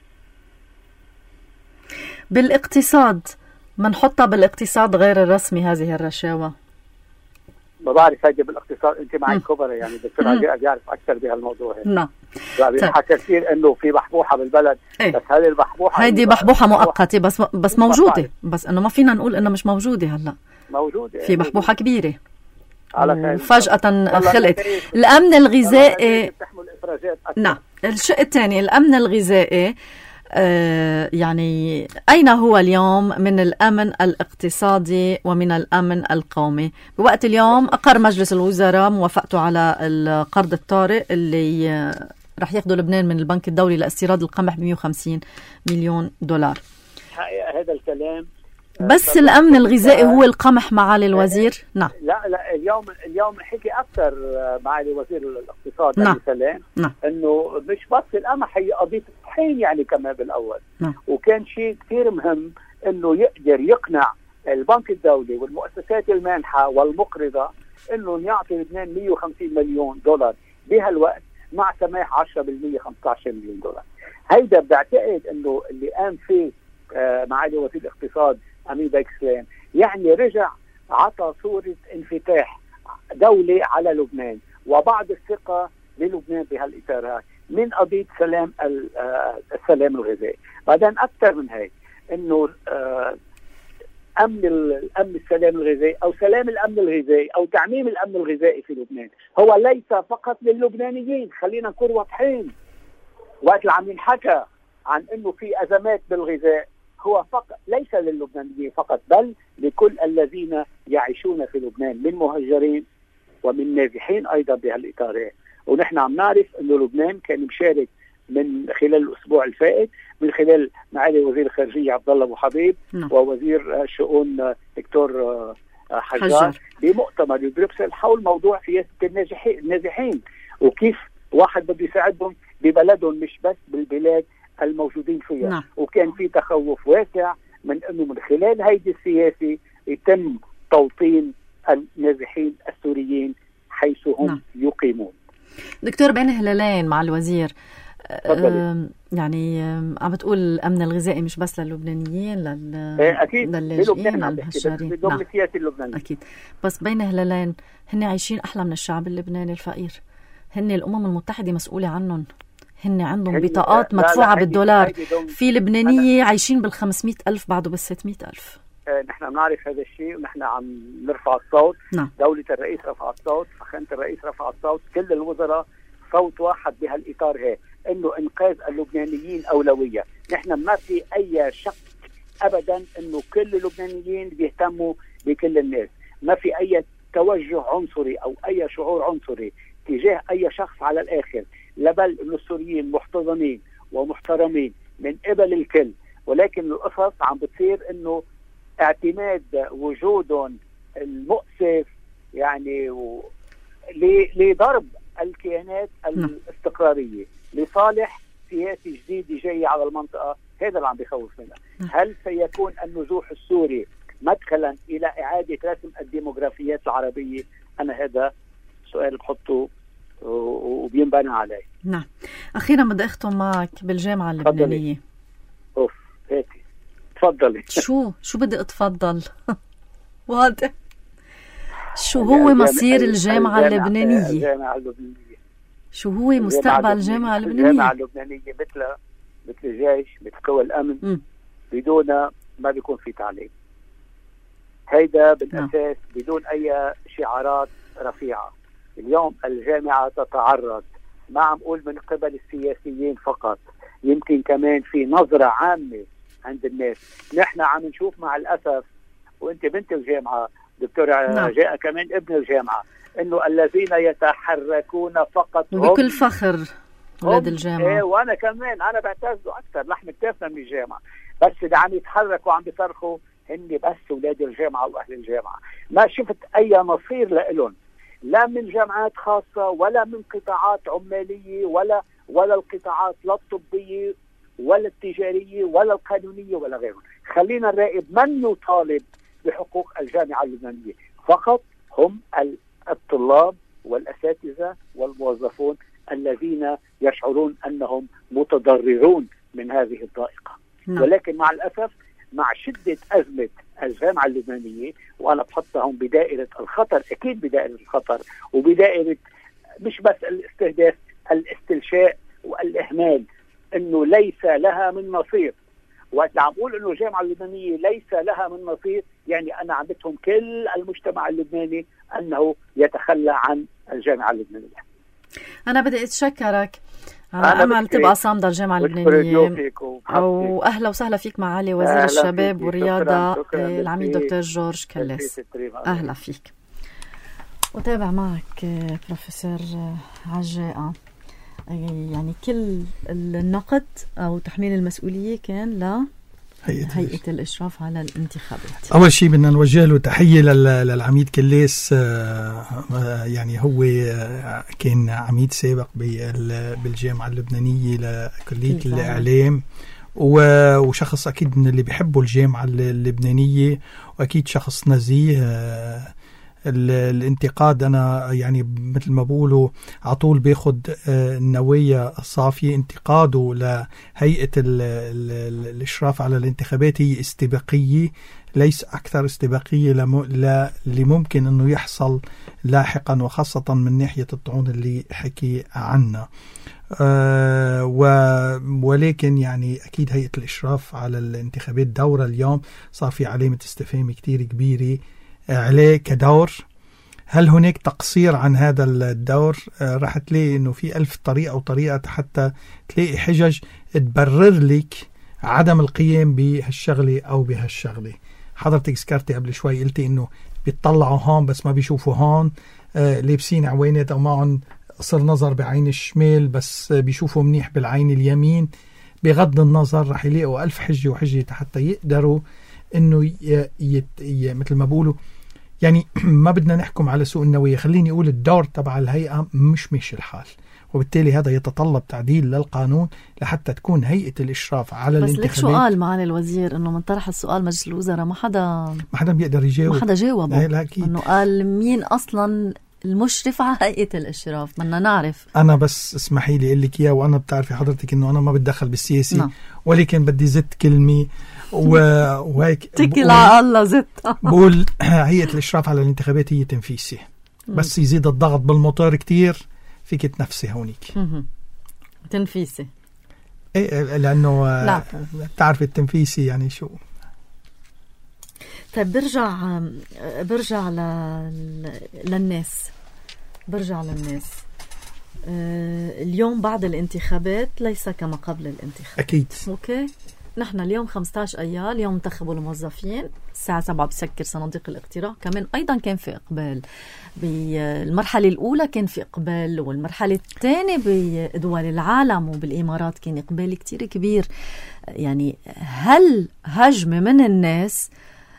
بالاقتصاد منحطها بالاقتصاد غير الرسمي هذه الرشاوى. ما بعرف هيدي بالاقتصاد، انت معك خبره يعني دكتور عجيب بيعرف اكثر بهالموضوع هيك. نعم. حكى كثير انه في بحبوحه بالبلد. ايه؟ بس هذه البحبوحه هيدي بحبوحه مؤقته بس بس موجوده، بس انه ما فينا نقول انها مش موجوده. هلا موجوده في بحبوحه كبيره على فجأة خلقت. الامن الغذائي. نعم. الشق الثاني الامن الغذائي آه يعني أين هو اليوم من الأمن الاقتصادي ومن الأمن القومي؟ بوقت اليوم أقر مجلس الوزراء موافقته على القرض الطارئ اللي آه رح ياخده لبنان من البنك الدولي لاستيراد القمح ب مئة وخمسين مليون دولار. هذا الكلام بس الأمن الغذائي هو القمح معالي الوزير؟ نعم. لا لا اليوم اليوم حكي أكثر معالي وزير الاقتصاد نعم. سلام نعم. إنه مش بس القمح، هي قضية الطحين يعني كمان بالأول. نعم. وكان شيء كثير مهم إنه يقدر يقنع البنك الدولي والمؤسسات المانحة والمقرضة إنه يعطي لبنان مئة وخمسين مليون دولار بهالوقت مع سماح عشرة بالمئة خمسة عشر مليون دولار. هيدا بعتقد إنه اللي قام فيه آه معالي وزير الاقتصاد أمين بيك سلام يعني رجع عطى صورة انفتاح دولي على لبنان وبعض الثقة للبنان بهالإطار من قضية سلام السلام الغذائي. بعدين أكثر من هيك إنه أمن الأمن السلام الغذائي أو سلام الأمن الغذائي أو تعميم الأمن الغذائي في لبنان هو ليس فقط للبنانيين. خلينا نكون واضحين، وقت اللي عم ينحكى عن إنه في أزمات بالغذاء هو فقط ليس للبنانيين فقط، بل لكل الذين يعيشون في لبنان من مهاجرين ومن نازحين أيضا بهالإطار. ونحن عم نعرف أنه لبنان كان مشارك من خلال الأسبوع الفائت من خلال معالي وزير الخارجية عبد الله أبو حبيب م. ووزير الشؤون دكتور حجار بمؤتمر ببروكسل حول موضوع سياسة النازحين وكيف واحد بده يساعدهم ببلدهم مش بس بالبلاد الموجودين فيها. نعم. وكان في تخوف واسع من انه من خلال هيدي السياسه يتم توطين النازحين السوريين حيث هم نعم. يقيمون. دكتور بين هلالين مع الوزير أه يعني عم بتقول الامن الغذائي مش بس للبنانيين لل اكيد للاجئين للهجارين نعم. السياسه اللبنانيه اكيد، بس بين هلالين هن عايشين احلى من الشعب اللبناني الفقير. هن الامم المتحده مسؤوله عنهم، هن عندهم بطاقات مدفوعة بالدولار. في لبنانية عايشين بالخمسمائة ألف بعده بالستمائة ألف. اه نحن بنعرف هذا الشيء ونحن عم نرفع الصوت. نعم. دولة الرئيس رفع الصوت، فخامة الرئيس رفع الصوت، كل الوزراء صوت واحد بهالإطار هي إنه إنقاذ اللبنانيين أولوية. نحن ما في أي شك أبدا إنه كل اللبنانيين بيهتموا بكل الناس، ما في أي توجه عنصري أو أي شعور عنصري تجاه أي شخص على الآخر، لبل انه السوريين محتضنين ومحترمين من قبل الكل، ولكن القصص عم بتصير انه اعتماد وجودهم المؤسف يعني و... لضرب الكيانات الاستقراريه لصالح سياسي جديد جاي على المنطقه. هذا اللي عم بيخوف منها. هل سيكون النزوح السوري مدخلا الى اعاده رسم الديموغرافيات العربيه؟ انا هذا سؤال بحطه وبينبنى عليه. نعم. أخيرا بدي أختم معك بالجامعة اللبنانية. أوف هيك تفضلي. شو شو بدي أتفضل؟ واضح. شو هو مصير الجامعة اللبنانية؟ الجامعة اللبنانية. شو هو مستقبل الجامعة اللبنانية؟ الجامعة اللبنانية مثل مثل الجيش مثل قوى الأمن م. بدون ما بيكون في تعليم. هيدا بالأساس م. بدون أي شعارات رفيعة. اليوم الجامعة تتعرض، ما عم أقول من قبل السياسيين فقط، يمكن كمان في نظرة عامة عند الناس. نحن عم نشوف مع الأسف، وانت بنت الجامعة دكتورة نعم. جاء كمان ابن الجامعة، انه الذين يتحركون فقط بكل فخر ولاد الجامعة. ايه وانا كمان انا بعتزوا اكثر لحم كتافنا من الجامعة، بس اللي عم يتحركوا وعم بيصرخوا هن بس ولاد الجامعة واهل الجامعة. ما شفت اي نصير لهم لا من جامعات خاصة ولا من قطاعات عمالية ولا ولا القطاعات لا الطبية ولا التجارية ولا القانونية ولا غيره. خلينا نراقب من يطالب بحقوق الجامعة اللبنانية، فقط هم الطلاب والأساتذة والموظفون الذين يشعرون أنهم متضررون من هذه الضائقة. نعم. ولكن مع الأسف مع شدة أزمة الجامعة اللبنانية، وأنا بحطهم بدائرة الخطر، أكيد بدائرة الخطر وبدائرة مش بس الاستهداف، الاستلشاء والإهمال، أنه ليس لها من نصير. وقت عم بقول أنه الجامعة اللبنانية ليس لها من نصير، يعني أنا عم بتهم كل المجتمع اللبناني أنه يتخلى عن الجامعة اللبنانية. أنا بدي أتشكرك على أمل تبقى صامدة الجامعة اللبنانية. أو أهلا وسهلا فيك معالي وزير الشباب والرياضة العميد دكتور جورج كلاس. أهلا فيك. وتابع معك بروفيسور عجاء، يعني كل النقد أو تحميل المسؤولية كان ل هيئة, هيئة الإشراف على الانتخابات. أول شيء بدنا نوجه له تحية للعميد كلاس، يعني هو كان عميد سابق بالجامعة اللبنانية لكلية الإعلام، وشخص أكيد من اللي بيحبوا الجامعة اللبنانية، وأكيد شخص نزيه. الانتقاد أنا يعني مثل ما بقولوا عطول بياخد النوايا الصافية. انتقاده لهيئة ال ال ال الإشراف على الانتخابات هي استباقية، ليس أكثر استباقية اللي ممكن أنه يحصل لاحقا، وخاصة من ناحية الطعون اللي حكي عنها. أه ولكن يعني أكيد هيئة الإشراف على الانتخابات دورة اليوم صار في علامة استفهام كتير كبيرة عليه كدور. هل هناك تقصير عن هذا الدور؟ آه راح تلاقي انه في ألف طريقة وطريقة حتى تلاقي حجج تبرر لك عدم القيام بهالشغلة او بهالشغلة. حضرتك ذكرتي قبل شوي قلتي انه بيطلعوا هون بس ما بيشوفوا هون، آه لابسين عوينات او معهم قصر نظر بعين الشمال بس بيشوفوا منيح بالعين اليمين. بغض النظر رح يلاقوا ألف حجة وحجة حتى يقدروا انه ي... ي... ي... مثل ما بقولوا يعني ما بدنا نحكم على سوء النوية، خليني أقول الدور تبع الهيئة مش ماشي الحال، وبالتالي هذا يتطلب تعديل للقانون لحتى تكون هيئة الإشراف على بس الانتخابات. بس ليك شو قال معالي الوزير إنه من طرح السؤال مجلس الوزراء ما حدا ما حدا بيقدر يجاوب، ما حدا جاوبه. إنه قال مين أصلا المشرف على هيئة الإشراف، بدنا نعرف. أنا بس اسمحي لي أقول لك إياه، وأنا بتعرفي حضرتك إنه أنا ما بتدخل بالسياسي نعم. ولكن بدي زت كلمة وهيك تكل على الله زت بقول هيئة الإشراف على الانتخابات هي تنفيسي، بس يزيد الضغط بالموتور كتير فيك تنفسي هونيك تنفيسي. ايه لأنه لا. تعرف التنفيسي يعني شو. طيب برجع برجع ل... للناس برجع للناس آه اليوم بعد الانتخابات ليس كما قبل الانتخابات أكيد. أوكي، نحن اليوم خمسة عشر أيار اليوم انتخبوا الموظفين، الساعة سبعة بسكر صناديق الاقتراع. كمان أيضا كان في إقبال بالمرحلة الأولى، كان في إقبال، والمرحلة الثانية بدول العالم وبالإمارات كان إقبال كتير كبير. يعني هل هجمة من الناس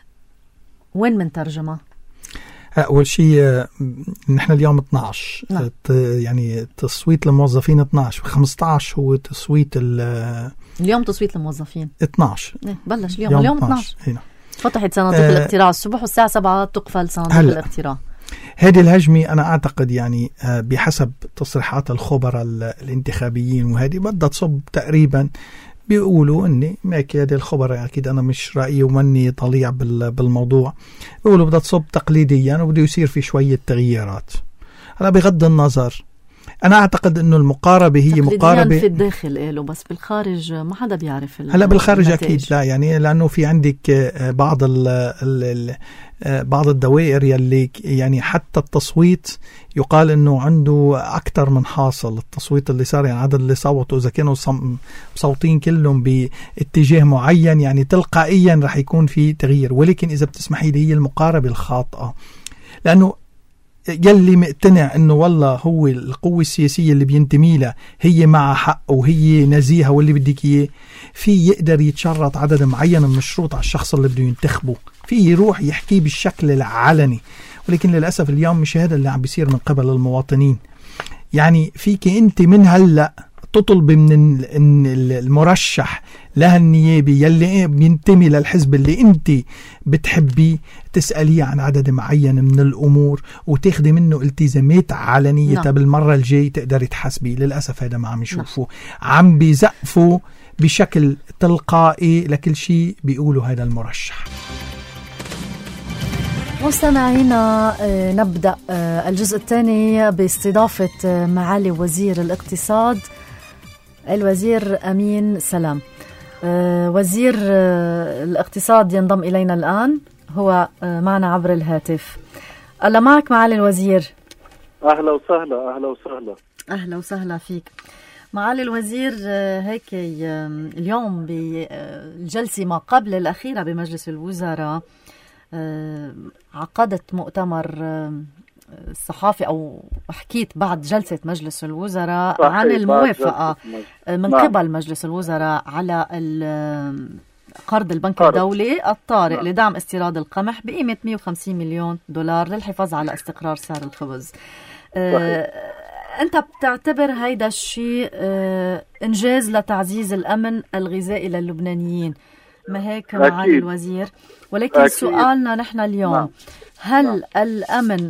وين من ترجمة؟ أول شيء نحن اليوم اثني عشر نعم. يعني تصويت الموظفين اثني عشر، خمسة عشر هو تصويت اليوم تصويت الموظفين اثني عشر إيه بلش اليوم اليوم اثني عشر هنا. فتحت صناديق آه الاقتراع الصبح والساعة سبعة تقفل صناديق الاقتراع. هذه الهجمة أنا أعتقد يعني بحسب تصريحات الخبراء الانتخابيين، وهذه بدها تصب تقريبا بيقولوا اني ماكي هذه الخبراء اكيد انا مش رأيي ومني طليع بالموضوع، بيقولوا بدها تصب تقليديا وبده يصير في شوية تغييرات. هلا بغض النظر انا اعتقد انه المقاربة هي مقاربة في الداخل قالوا، بس بالخارج ما حدا بيعرف. هلا بالخارج اكيد لا، يعني لانه في عندك بعض ال ال بعض الدوائر يلي يعني حتى التصويت يقال انه عنده اكثر من حاصل. التصويت اللي صار يعني عدد اللي صوتوا اذا كانوا مصوتين كلهم باتجاه معين يعني تلقائيا رح يكون في تغيير. ولكن اذا بتسمحي لي هي المقاربة الخاطئة، لانه يلي مقتنع انه والله هو القوة السياسية اللي بينتمي لها هي مع حق وهي نزيهة واللي بدك اياه، في يقدر يتشرط عدد معين من الشروط على الشخص اللي بده ينتخبه، في يروح يحكي بالشكل العلني. ولكن للأسف اليوم مش هذا اللي عم بيصير من قبل المواطنين. يعني فيك انت من هلأ تطلب من المرشح لها النيابي يلي بينتمي للحزب اللي انت بتحبيه تسأليه عن عدد معين من الأمور وتاخدي منه التزامات علنية نعم. بالمرة الجاي تقدري تحاسبي. للأسف هذا ما عم يشوفه نعم. عم بيزقفوا بشكل تلقائي لكل شيء بيقولوا هذا المرشح. مستمعينا نبدأ الجزء الثاني باستضافة معالي وزير الاقتصاد الوزير أمين سلام. وزير الاقتصاد ينضم إلينا الآن، هو معنا عبر الهاتف. ألا معك معالي الوزير؟ أهلا وسهلا. أهلا وسهلا. أهلا وسهلا فيك معالي الوزير، هيك اليوم بالجلسة ما قبل الأخيرة بمجلس الوزراء عقدت مؤتمر الصحافي أو حكيت بعد جلسة مجلس الوزراء عن الموافقة من قبل مجلس الوزراء على قرض البنك قرض. الدولي الطارئ نعم. لدعم استيراد القمح بقيمة مئة وخمسين مليون دولار للحفاظ على استقرار سعر الخبز. آه أنت بتعتبر هيدا الشيء آه إنجاز لتعزيز الأمن الغذائي للبنانيين، ما هيك معالي الوزير؟ ولكن أكيد. سؤالنا نحن اليوم نعم. هل نعم. الأمن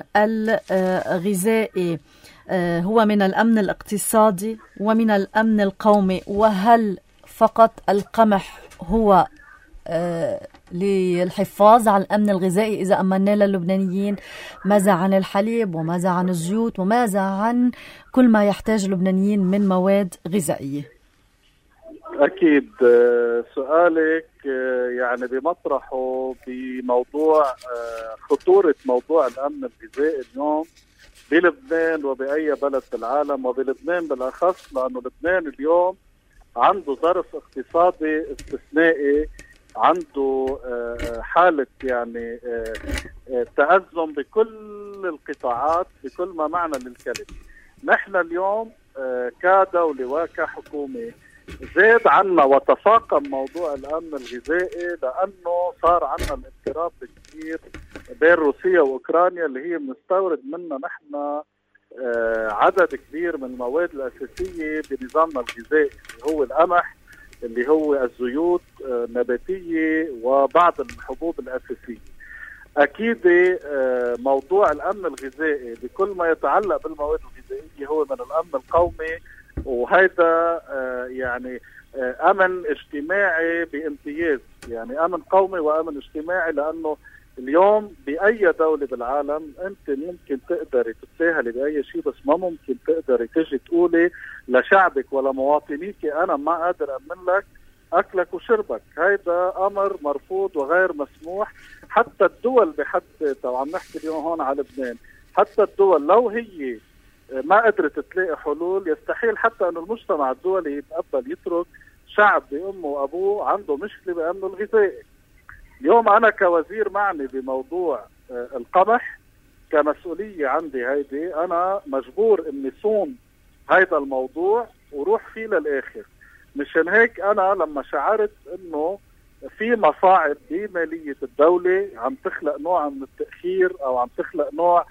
الغذائي آه هو من الأمن الاقتصادي ومن الأمن القومي، وهل فقط القمح هو آه للحفاظ على الأمن الغذائي إذا أمنا للبنانيين؟ ماذا عن الحليب وماذا عن الزيوت وماذا عن كل ما يحتاج اللبنانيين من مواد غذائية؟ أكيد سؤالك يعني بمطرحه بموضوع خطورة موضوع الأمن الغذائي اليوم بلبنان وبأي بلد في العالم، وبلبنان بالأخص لأنه لبنان اليوم عنده ظرف اقتصادي استثنائي، عنده حالة يعني تأزم بكل القطاعات بكل ما معنى للكلمة. نحن اليوم كدولة وكحكومة زاد عنا وتفاقم موضوع الأمن الغذائي، لأنه صار عنا الاضطراب كثير بين روسيا وأوكرانيا اللي هي بنستورد منها نحن عدد كبير من المواد الأساسية بنظامنا الغذائي اللي هو القمح، اللي هو الزيوت النباتية وبعض الحبوب الأساسية. أكيد موضوع الأمن الغذائي بكل ما يتعلق بالمواد الغذائية هو من الأمن القومي، وهذا يعني أمن اجتماعي بامتياز، يعني أمن قومي وأمن اجتماعي، لأنه اليوم بأي دولة بالعالم أنت ممكن تقدري تتساهلي بأي شيء، بس ما ممكن تقدري تجي تقولي لشعبك ولا مواطنيك أنا ما قادر أمن لك أكلك وشربك. هذا أمر مرفوض وغير مسموح. حتى الدول بحد ذاتها، وعم نحكي اليوم هون على لبنان، حتى الدول لو هي ما قدرت تلاقي حلول، يستحيل حتى أن المجتمع الدولي يتقبل يترك شعب بأمه وأبوه عنده مشكلة بأمنه الغذائي. اليوم أنا كوزير معني بموضوع القمح، كمسؤولية عندي هيدي، أنا مجبور إني صون هيدا الموضوع وروح فيه للآخر. مشان هيك أنا لما شعرت إنه في مصاعب بمالية الدولة عم تخلق نوع من التأخير أو عم تخلق نوع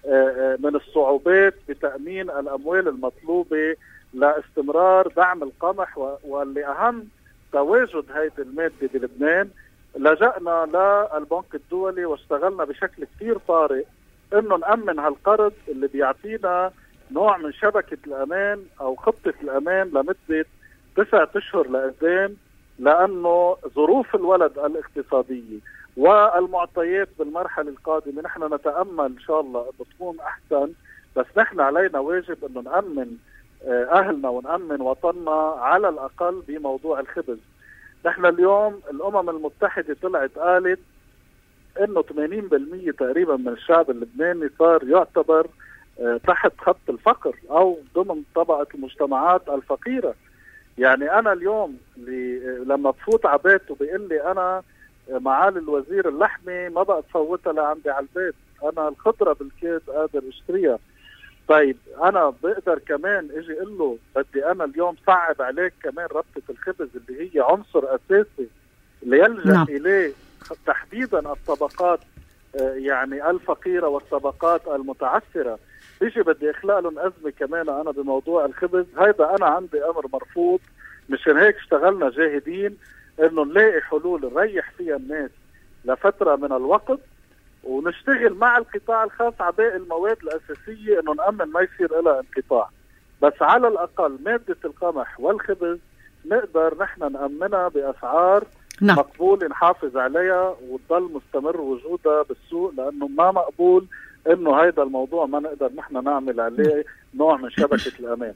من الصعوبات بتأمين الأموال المطلوبة لاستمرار دعم القمح، واللي أهم تواجد هيدي المادة بلبنان، لجأنا للبنك الدولي واشتغلنا بشكل كتير طارئ انه نأمن هالقرض اللي بيعطينا نوع من شبكة الأمان أو خطة الأمان لمدة تسعة أشهر لقدام، لأنه ظروف الولد الاقتصادية والمعطيات بالمرحلة القادمة نحن نتأمل إن شاء الله أنه تكون أحسن، بس نحن علينا واجب أنه نأمن أهلنا ونأمن وطننا على الأقل بموضوع الخبز. نحن اليوم الأمم المتحدة طلعت قالت أنه ثمانين بالمئة تقريبا من الشعب اللبناني صار يعتبر تحت خط الفقر أو ضمن طبقة المجتمعات الفقيرة. يعني أنا اليوم لما بفوت عبيته بيقول لي أنا معالي الوزير اللحمة ما بقى تفوتها لعندي على البيت، أنا الخضرة بالكيد قادر اشتريها. طيب أنا بقدر كمان اجي اقول له بدي أنا اليوم صعب عليك كمان ربطة الخبز اللي هي عنصر أساسي اللي يلجأ نعم. إليه تحديدا الطبقات يعني الفقيرة والطبقات المتعثرة، بيجي بدي اخلق لهم أزمة كمان أنا بموضوع الخبز. هيدا أنا عندي أمر مرفوض. مشان هيك اشتغلنا جاهدين إنه نلاقي حلول نريح فيها الناس لفترة من الوقت، ونشتغل مع القطاع الخاص على باقي المواد الأساسية إنه نأمن ما يصير لها انقطاع. بس على الأقل مادة القمح والخبز نقدر نحن نأمنها بأسعار نعم. مقبول نحافظ عليها وتضل مستمر وجودها بالسوق، لأنه ما مقبول إنه هيدا الموضوع ما نقدر نحن نعمل عليه نوع من شبكة الأمان.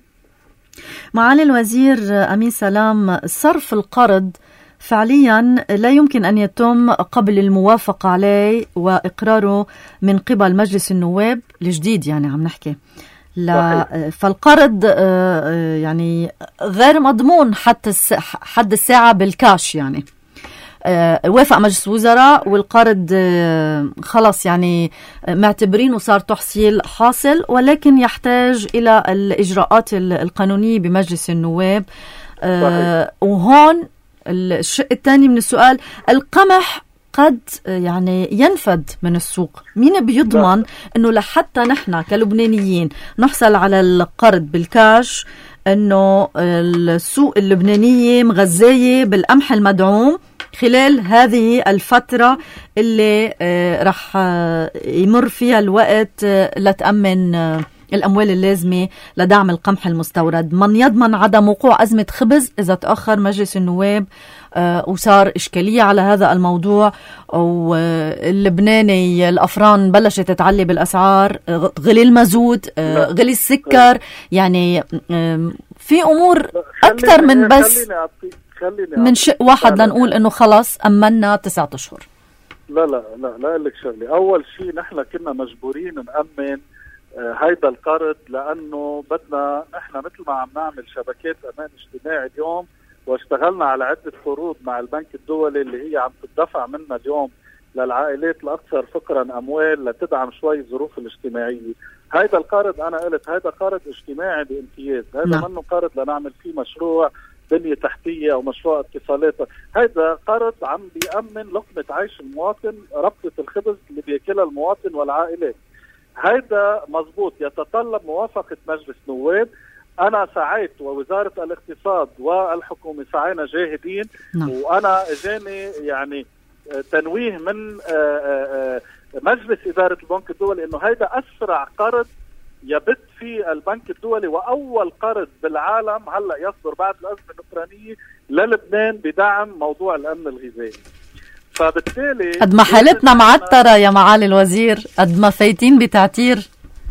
معالي الوزير أمين سلام، صرف القرض فعليا لا يمكن أن يتم قبل الموافقة عليه وإقراره من قبل مجلس النواب الجديد، يعني عم نحكي لا فالقرض يعني غير مضمون حتى حد الساعة بالكاش يعني. وافق مجلس وزراء والقرض خلص يعني معتبرينه صار تحصيل حاصل، ولكن يحتاج إلى الإجراءات القانونية بمجلس النواب. صحيح. وهون الشق الثاني من السؤال، القمح قد يعني ينفد من السوق، مين بيضمن انه لحتى نحن كلبنانيين نحصل على القرض بالكاش انه السوق اللبنانية مغذية بالقمح المدعوم خلال هذه الفترة اللي رح يمر فيها الوقت لتأمن الأموال اللازمة لدعم القمح المستورد؟ من يضمن عدم وقوع أزمة خبز إذا تأخر مجلس النواب آه وصار إشكالية على هذا الموضوع، واللبناني الأفران بلشت تعلي بالأسعار، غلي المازوت، آه غلي السكر، يعني آه في أمور أكثر من بس من شيء واحد لنقول إنه خلاص أمنا تسعة أشهر. لا لا لا لا لك شغلي، أول شيء نحن كنا مجبورين نأمن هيدا القرض لأنه بدنا نحن مثل ما عم نعمل شبكات أمان اجتماعي اليوم، واشتغلنا على عدة قروض مع البنك الدولي اللي هي عم تدفع منا اليوم للعائلات الأكثر فقرا أموال لتدعم شوي الظروف الاجتماعية. هيدا القرض أنا قلت هيدا قرض اجتماعي بامتياز، هيدا منه قرض لنعمل فيه مشروع بنية تحتية أو مشروع اتصالات، هيدا قرض عم بيأمن لقمة عيش المواطن، ربطة الخبز اللي بياكلها المواطن والعائلات. هيدا مزبوط، يتطلب موافقة مجلس نواب. أنا سعيت ووزارة الاقتصاد والحكومة سعينا جاهدين. نعم. وأنا جاني يعني تنويه من مجلس إدارة البنك الدولي إنه هيدا أسرع قرض يبت فيه البنك الدولي، وأول قرض بالعالم هلأ يصدر بعد الأزمة الأوكرانية للبنان بدعم موضوع الأمن الغذائي. فبالتالي قد ما حالتنا معترة يا معالي الوزير، قد ما فايتين بتعتير.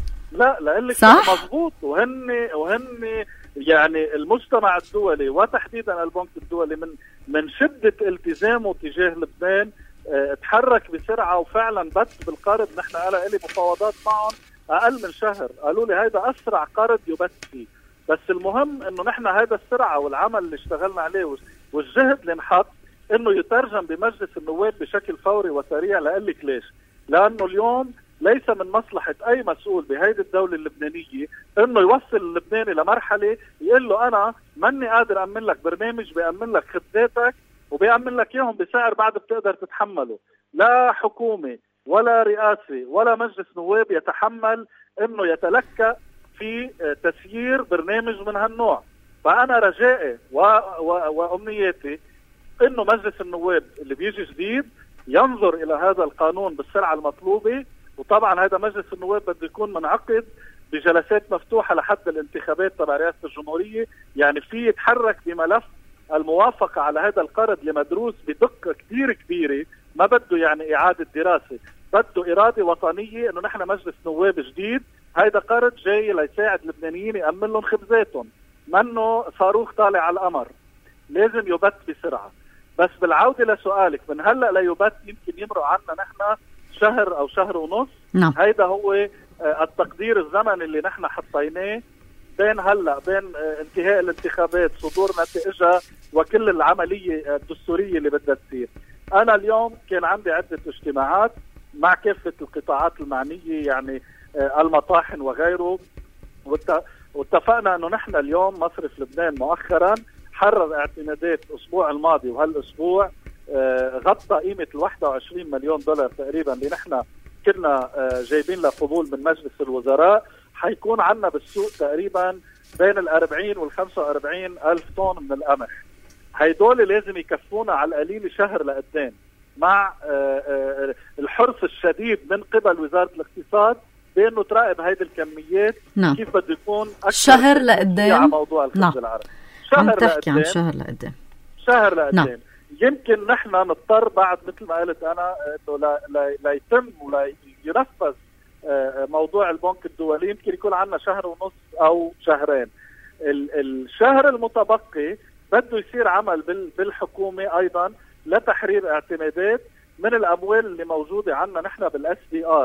لا لقلك مضبوط، وهن وهن يعني المجتمع الدولي وتحديدا البنك الدولي من من شدة التزامه تجاه لبنان اه تحرك بسرعة وفعلا بت بالقرض. نحن أنا لي مفاوضات معهم أقل من شهر، قالوا لي هيدا أسرع قرض يبت فيه. بس المهم إنه نحن هيدا السرعة والعمل اللي اشتغلنا عليه والجهد اللي نحط انه يترجم بمجلس النواب بشكل فوري وسريع. لقلك ليش؟ لانه اليوم ليس من مصلحة اي مسؤول بهيدي الدولة اللبنانية انه يوصل اللبناني لمرحلة يقول له انا ماني قادر امن لك برنامج بيأمن لك خدماتك وبيأمن لك اياهم بسعر بعد بتقدر تتحمله. لا حكومة ولا رئاسة ولا مجلس نواب يتحمل انه يتلكأ في تسيير برنامج من هالنوع. فانا رجائي و... و... وامنياتي انه مجلس النواب اللي بيجي جديد ينظر الى هذا القانون بالسرعه المطلوبه. وطبعا هذا مجلس النواب بده يكون منعقد بجلسات مفتوحه لحد الانتخابات تبع رئاسه الجمهوريه، يعني في يتحرك بملف الموافقه على هذا القرض اللي مدروس بدقه كثير كبيره، ما بده يعني اعاده دراسه، بده اراده وطنيه انه نحن مجلس نواب جديد. هذا قرض جاي ليساعد اللبنانيين يامن لهم خبزاتهم، منه صاروخ طالع على القمر، لازم يبت بسرعه. بس بالعودة لسؤالك، من هلأ ليبت يمكن يمرق عنا نحن شهر أو شهر ونص. نعم. هيدا هو التقدير الزمني اللي نحن حطيناه بين هلأ بين انتهاء الانتخابات، صدور نتائجها، وكل العملية الدستورية اللي بدها تصير. أنا اليوم كان عندي عدة اجتماعات مع كافة القطاعات المعنية، يعني المطاحن وغيره، واتفقنا أنه نحن اليوم مصرف لبنان مؤخرا حرر اعتمادات الأسبوع الماضي وهالأسبوع آه غطى قيمة الواحد وعشرين مليون دولار تقريبا اللي نحن كنا آه جايبين لقبول من مجلس الوزراء. حيكون عنا بالسوق تقريبا بين الأربعين والخمسة وأربعين ألف طن من القمح. هيدول لازم يكفونا على القليل شهر لقدام، مع آه آه الحرص الشديد من قبل وزارة الاقتصاد بأنه تراقب هيدي الكميات. نعم. كيف بده يكون شهر لقدام على موضوع الخبز. نعم. العربي عم تحكي عن شهر لقدام شهر لقدام. نعم. يمكن نحن نضطر بعد مثل ما قلت أنا إنه لا, لا, لا يتم ولا ينفذ موضوع البنك الدولي، يمكن يكون عنا شهر ونص أو شهرين. الشهر المتبقي بده يصير عمل بالحكومة أيضا لتحرير اعتمادات من الأموال اللي موجودة عنا نحن بالاس بي ار.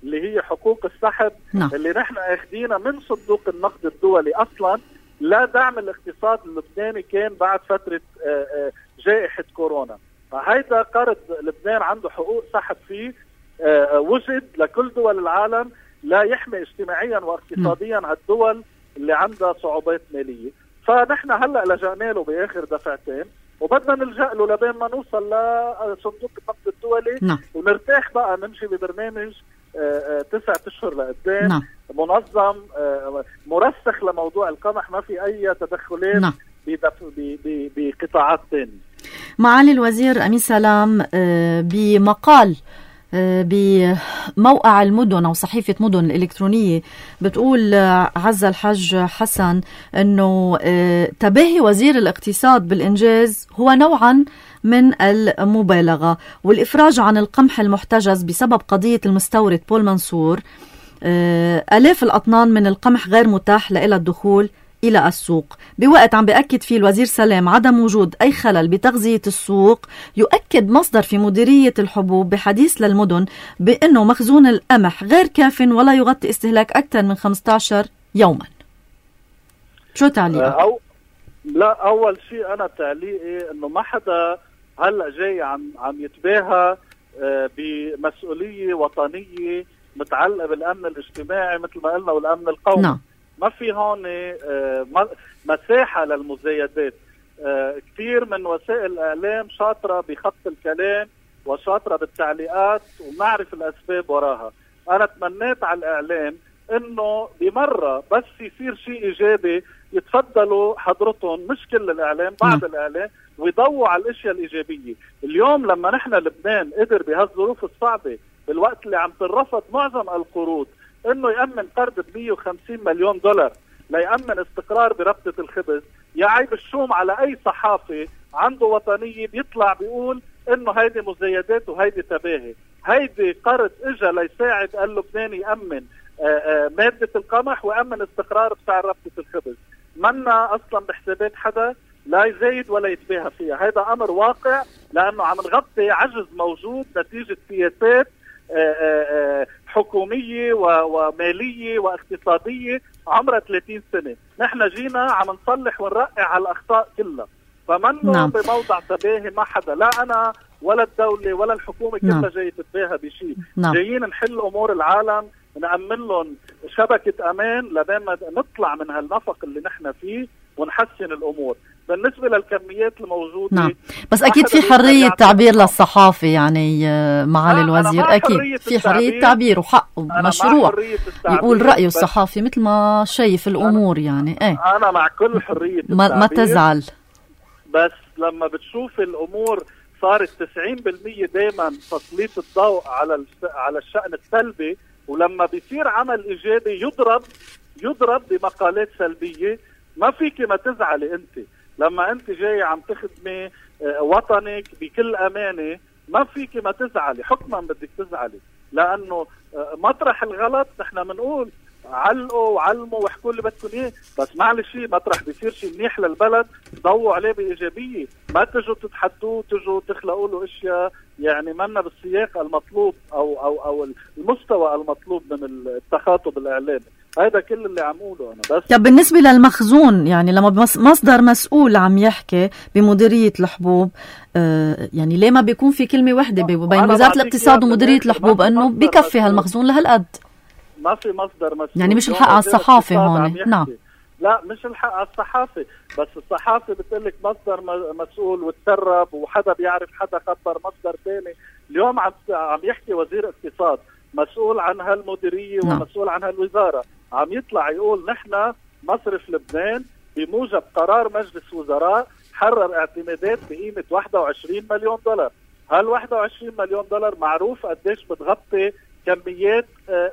اللي هي حقوق السحب نعم. اللي نحن اخذينها من صندوق النقد الدولي اصلا لدعم الاقتصاد اللبناني كان بعد فترة جائحة كورونا. فهيدا قرض لبنان عنده حقوق سحب فيه وجد لكل دول العالم لا يحمي اجتماعيا واقتصاديا هالدول اللي عندها صعوبات مالية. فنحن هلأ لجأنا له بآخر دفعتين وبدنا نلجأ له لبين ما نوصل لصندوق النقد الدولي نعم. ونرتاح بقى نمشي ببرنامج تسعة أشهر لقدام. نعم. منظم مرسخ لموضوع القمح، ما في أي تدخلات نعم. بقطاعات ثانية. معالي الوزير أمين سلام، بمقال بموقع المدن أو صحيفة مدن الإلكترونية بتقول عزة الحج حسن أنه تباهي وزير الاقتصاد بالإنجاز هو نوعا من المبالغة والإفراج عن القمح المحتجز بسبب قضية المستورد بول منصور. آلاف الأطنان من القمح غير متاح لإلى الدخول إلى السوق بوقت عم بأكد فيه الوزير سلام عدم وجود أي خلل بتغذية السوق. يؤكد مصدر في مديرية الحبوب بحديث للمدن بأنه مخزون القمح غير كاف ولا يغطي استهلاك أكثر من خمسة عشر يوما. شو تعليقك؟ أو لا، أول شيء أنا تعليقي أنه ما حدا هلأ جاي عم عم يتباهى بمسؤولية وطنية متعلقة بالأمن الاجتماعي مثل ما قلنا والأمن القومي. نعم. ما في هون مساحة للمزايدات. كثير من وسائل الإعلام شاطرة بخط الكلام وشاطرة بالتعليقات ونعرف الأسباب وراها. أنا تمنيت على الإعلام إنه بمرة بس يصير شيء إيجابي يتفضلوا حضرتهم، مش كل الإعلام، بعض الإعلام، ويضووا على الأشياء الإيجابية. اليوم لما نحن لبنان قدر بهالظروف الصعبة بالوقت اللي عم ترفض معظم القروض انه يأمن قرض ب مية وخمسين مليون دولار ليأمن استقرار بربطة الخبز، يا عيب الشوم على اي صحافي عنده وطنية بيطلع بيقول انه هيدي مزايدات وهيدي تباهي. هيدي قرض اجى ليساعد اللبناني يأمن آآ آآ مادة القمح ويأمن استقرار بسعر ربطة الخبز. منا اصلا بحسابات حدا لا يزايد ولا يتباهى فيها. هذا امر واقع لانه عم نغطي عجز موجود نتيجة سياسات حكومية ومالية واقتصادية عمرها ثلاثين سنة. نحن جينا عم نصلح ونرقع على الأخطاء كلها. فمنه نعم. بموضع تباهي ما حدا، لا أنا ولا الدولة ولا الحكومة كلها نعم. جاية تتباهى بشيء. نعم. جايين نحل أمور العالم، نأمن لهم شبكة أمان لبين ما نطلع من هالنفق اللي نحن فيه ونحسن الأمور. بالنسبة للكميات الموجودة نعم. بس أكيد في حرية تعبير للصحافة يعني معالي الوزير، أكيد في حرية تعبير وحق مشروع يقول رأيه الصحافي مثل ما شايف الأمور يعني. ايه أنا مع كل حرية ما, ما تزعل، بس لما بتشوف الأمور صارت تسعين بالمية دايما تسليط الضوء على على الشأن السلبي، ولما بيصير عمل إيجابي يضرب يضرب بمقالات سلبية. ما فيك ما تزعلي انت لما انت جاي عم تخدمي وطنك بكل امانه، ما فيك ما تزعلي، حكما بدك تزعلي، لانه مطرح الغلط نحن بنقول علقوا وعلموا واحكوا اللي بدكم اياه، بس معلش مطرح بيصير شيء منيح للبلد ضووا عليه بايجابيه، ما تجوا تتحدوه تجوا تخلقوا له اشياء يعني منا بالسياق المطلوب او او او المستوى المطلوب من التخاطب الاعلامي. هذا كل اللي عم اقوله انا. بس طب بالنسبه للمخزون، يعني لما مصدر مسؤول عم يحكي بمديريه الحبوب، آه يعني ليه ما بيكون في كلمه واحده بين وزاره الاقتصاد ومديريه الحبوب انه بكفي هالمخزون لهالقد؟ ما في مصدر مسؤول، يعني مش الحق على الصحافه هون. نعم لا مش الحق على الصحافه، بس الصحافه بتقلك مصدر مسؤول وتسرب وحدا بيعرف حدا خبر مصدر ثاني. اليوم عم عم يحكي وزير اقتصاد مسؤول عن هالمديريه نعم. ومسؤول عن هالوزاره، عم يطلع يقول نحن مصرف لبنان بموجب قرار مجلس وزراء حرر اعتمادات بقيمه واحد وعشرين مليون دولار. هال واحد وعشرين مليون دولار معروف قديش بتغطي كميات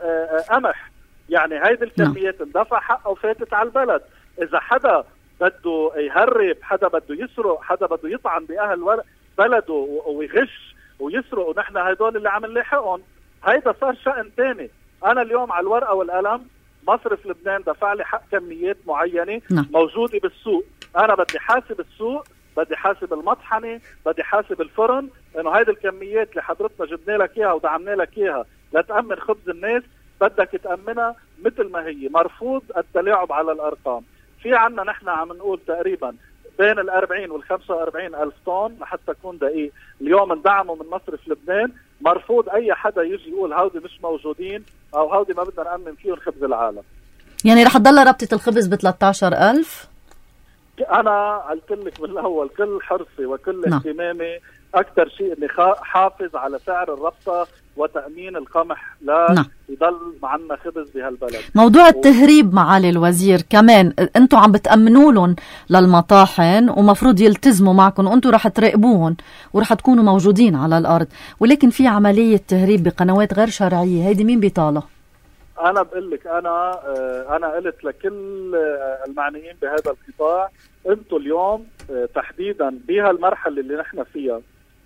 قمح، يعني هيدي الكميات اندفع حقه وفاتت على البلد. اذا حدا بده يهرب، حدا بده يسرق، حدا بده يطعن باهل بلده ويغش ويسرق، ونحن هدول اللي عم نلاحقهم، هيدا صار شأن تاني. انا اليوم على الورقه والقلم مصرف لبنان دفع لي حق كميات معينه م. موجوده بالسوق، انا بدي حاسب السوق، بدي حاسب المطحنه، بدي حاسب الفرن، انه هيدي الكميات اللي حضرتنا جبنا لك اياها ودعمنا لك اياها لتأمن خبز الناس بدك تأمنها مثل ما هي. مرفوض التلاعب على الأرقام. في عنا نحن عم نقول تقريبا بين الأربعين والخمسة وأربعين ألف طن لحتى تكون دقيق اليوم اندعموا من مصرف لبنان. مرفوض أي حدا يجي يقول هودي مش موجودين أو هودي ما بدنا نأمن فيهم خبز العالم. يعني رح تضل ربطة الخبز ب ثلاثة عشر ألف؟ أنا قلت لك من الأول كل حرصي وكل ن. اهتمامي أكثر شيء إني حافظ على سعر الربطة وتأمين القمح لا ن. يضل معنا خبز بهالبلد. موضوع التهريب معالي الوزير كمان أنتوا عم بتأمنوا لهم للمطاحن ومفروض يلتزموا معكم وأنتوا رح تراقبوهم ورح تكونوا موجودين على الأرض، ولكن في عملية تهريب بقنوات غير شرعية، هيدي مين بيطالة؟ أنا بقول لك أنا أنا قلت لكل المعنيين بهذا القطاع أنتوا اليوم تحديدا بهالمرحلة اللي نحن فيها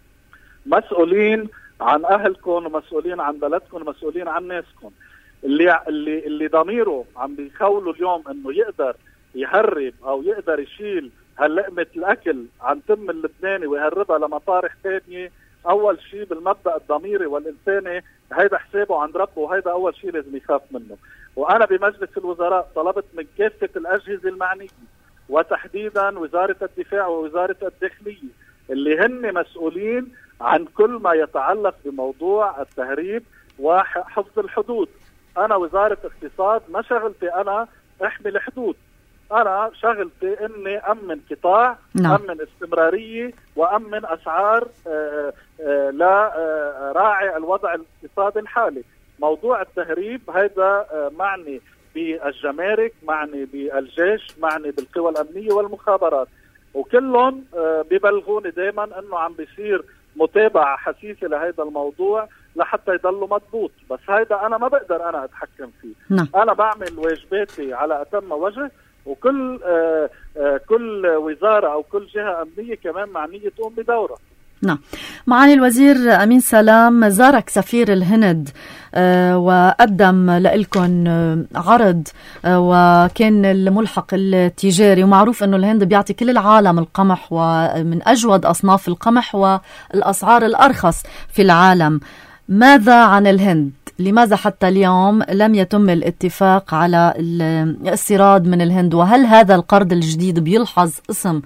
مسؤولين عن أهلكم ومسؤولين عن بلدكم ومسؤولين عن ناسكم. اللي اللي اللي ضميره عم بيخولوا اليوم إنه يقدر يهرب أو يقدر يشيل هاللقمة الأكل عن تم اللبناني ويهربها لمطارح ثانية، أول شيء بالمبدأ الضميري والإنساني هيدا حسابه عند ربه وهيدا أول شيء لازم يخاف منه. وأنا بمجلس الوزراء طلبت من كافة الأجهزة المعنية وتحديدا وزارة الدفاع ووزارة الداخلية اللي هن مسؤولين عن كل ما يتعلق بموضوع التهريب وحفظ الحدود. أنا وزارة اقتصاد ما شغلتي أنا أحمي الحدود، أنا شغلتي إني أمن قطاع، نعم. أمن استمرارية وأمن أسعار آآ آآ لا آآ راعي الوضع الاقتصادي الحالي. موضوع التهريب هذا معني بالجمارك، معني بالجيش، معني بالقوى الأمنية والمخابرات، وكلهم بيبلغوني دائما إنه عم بيصير متابعة حسيسة لهذا الموضوع لحتى يضلوا مضبوط. بس هيدا أنا ما بقدر أنا أتحكم فيه. نعم. أنا بعمل واجباتي على أتم وجه، وكل آآ آآ كل وزارة أو كل جهة أمنية كمان معنية تقوم بدورها. نعم. معالي الوزير أمين سلام، زارك سفير الهند آه وقدم لكم آه عرض آه وكان الملحق التجاري، ومعروف أنه الهند بيعطي كل العالم القمح ومن أجود أصناف القمح والأسعار الأرخص في العالم. ماذا عن الهند؟ لماذا حتى اليوم لم يتم الاتفاق على الاستيراد من الهند؟ وهل هذا القرض الجديد بيلحظ اسم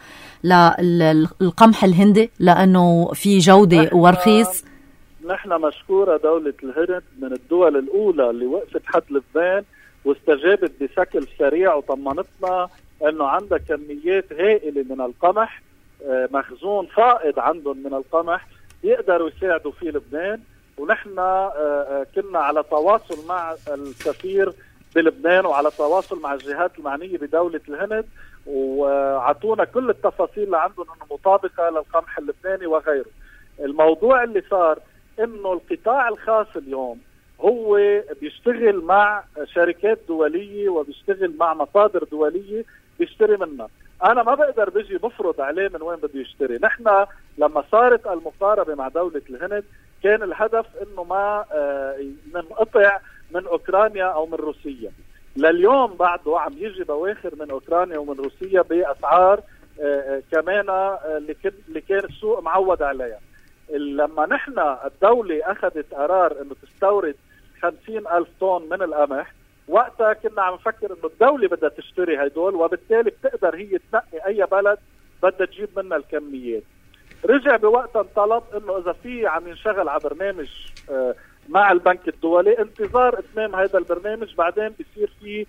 للقمح الهندي لأنه في جودة ورخيص؟ نحن مشكورة دولة الهند من الدول الأولى اللي وقفت حد لبنان واستجابت بشكل سريع وطمنتنا أنه عندها كميات هائلة من القمح، مخزون فائض عندهم من القمح يقدروا يساعدوا فيه لبنان. ونحن كنا على تواصل مع السفير بلبنان وعلى تواصل مع الجهات المعنية بدولة الهند، وعطونا كل التفاصيل اللي عندهم انه مطابقة للقمح اللبناني وغيره. الموضوع اللي صار انه القطاع الخاص اليوم هو بيشتغل مع شركات دولية وبيشتغل مع مصادر دولية بيشتري منها. انا ما بقدر بيجي بفرض عليه من وين بده يشتري. نحن لما صارت المقاربة مع دولة الهند كان الهدف انه ما ننقطع من اوكرانيا او من روسيا. لليوم بعده عم يجي بواخر من اوكرانيا ومن روسيا باسعار كمان اللي كان السوق معود عليها. لما نحن الدولة اخذت قرار انه تستورد خمسين الف طن من القمح، وقتها كنا عم نفكر انه الدولة بدها تشتري هيدول، وبالتالي بتقدر هي تنقي اي بلد بدها تجيب منها الكميات. رجع بوقتها طلب انه اذا في عم ينشغل على برنامج مع البنك الدولي انتظار اتمام هذا البرنامج، بعدين بيصير في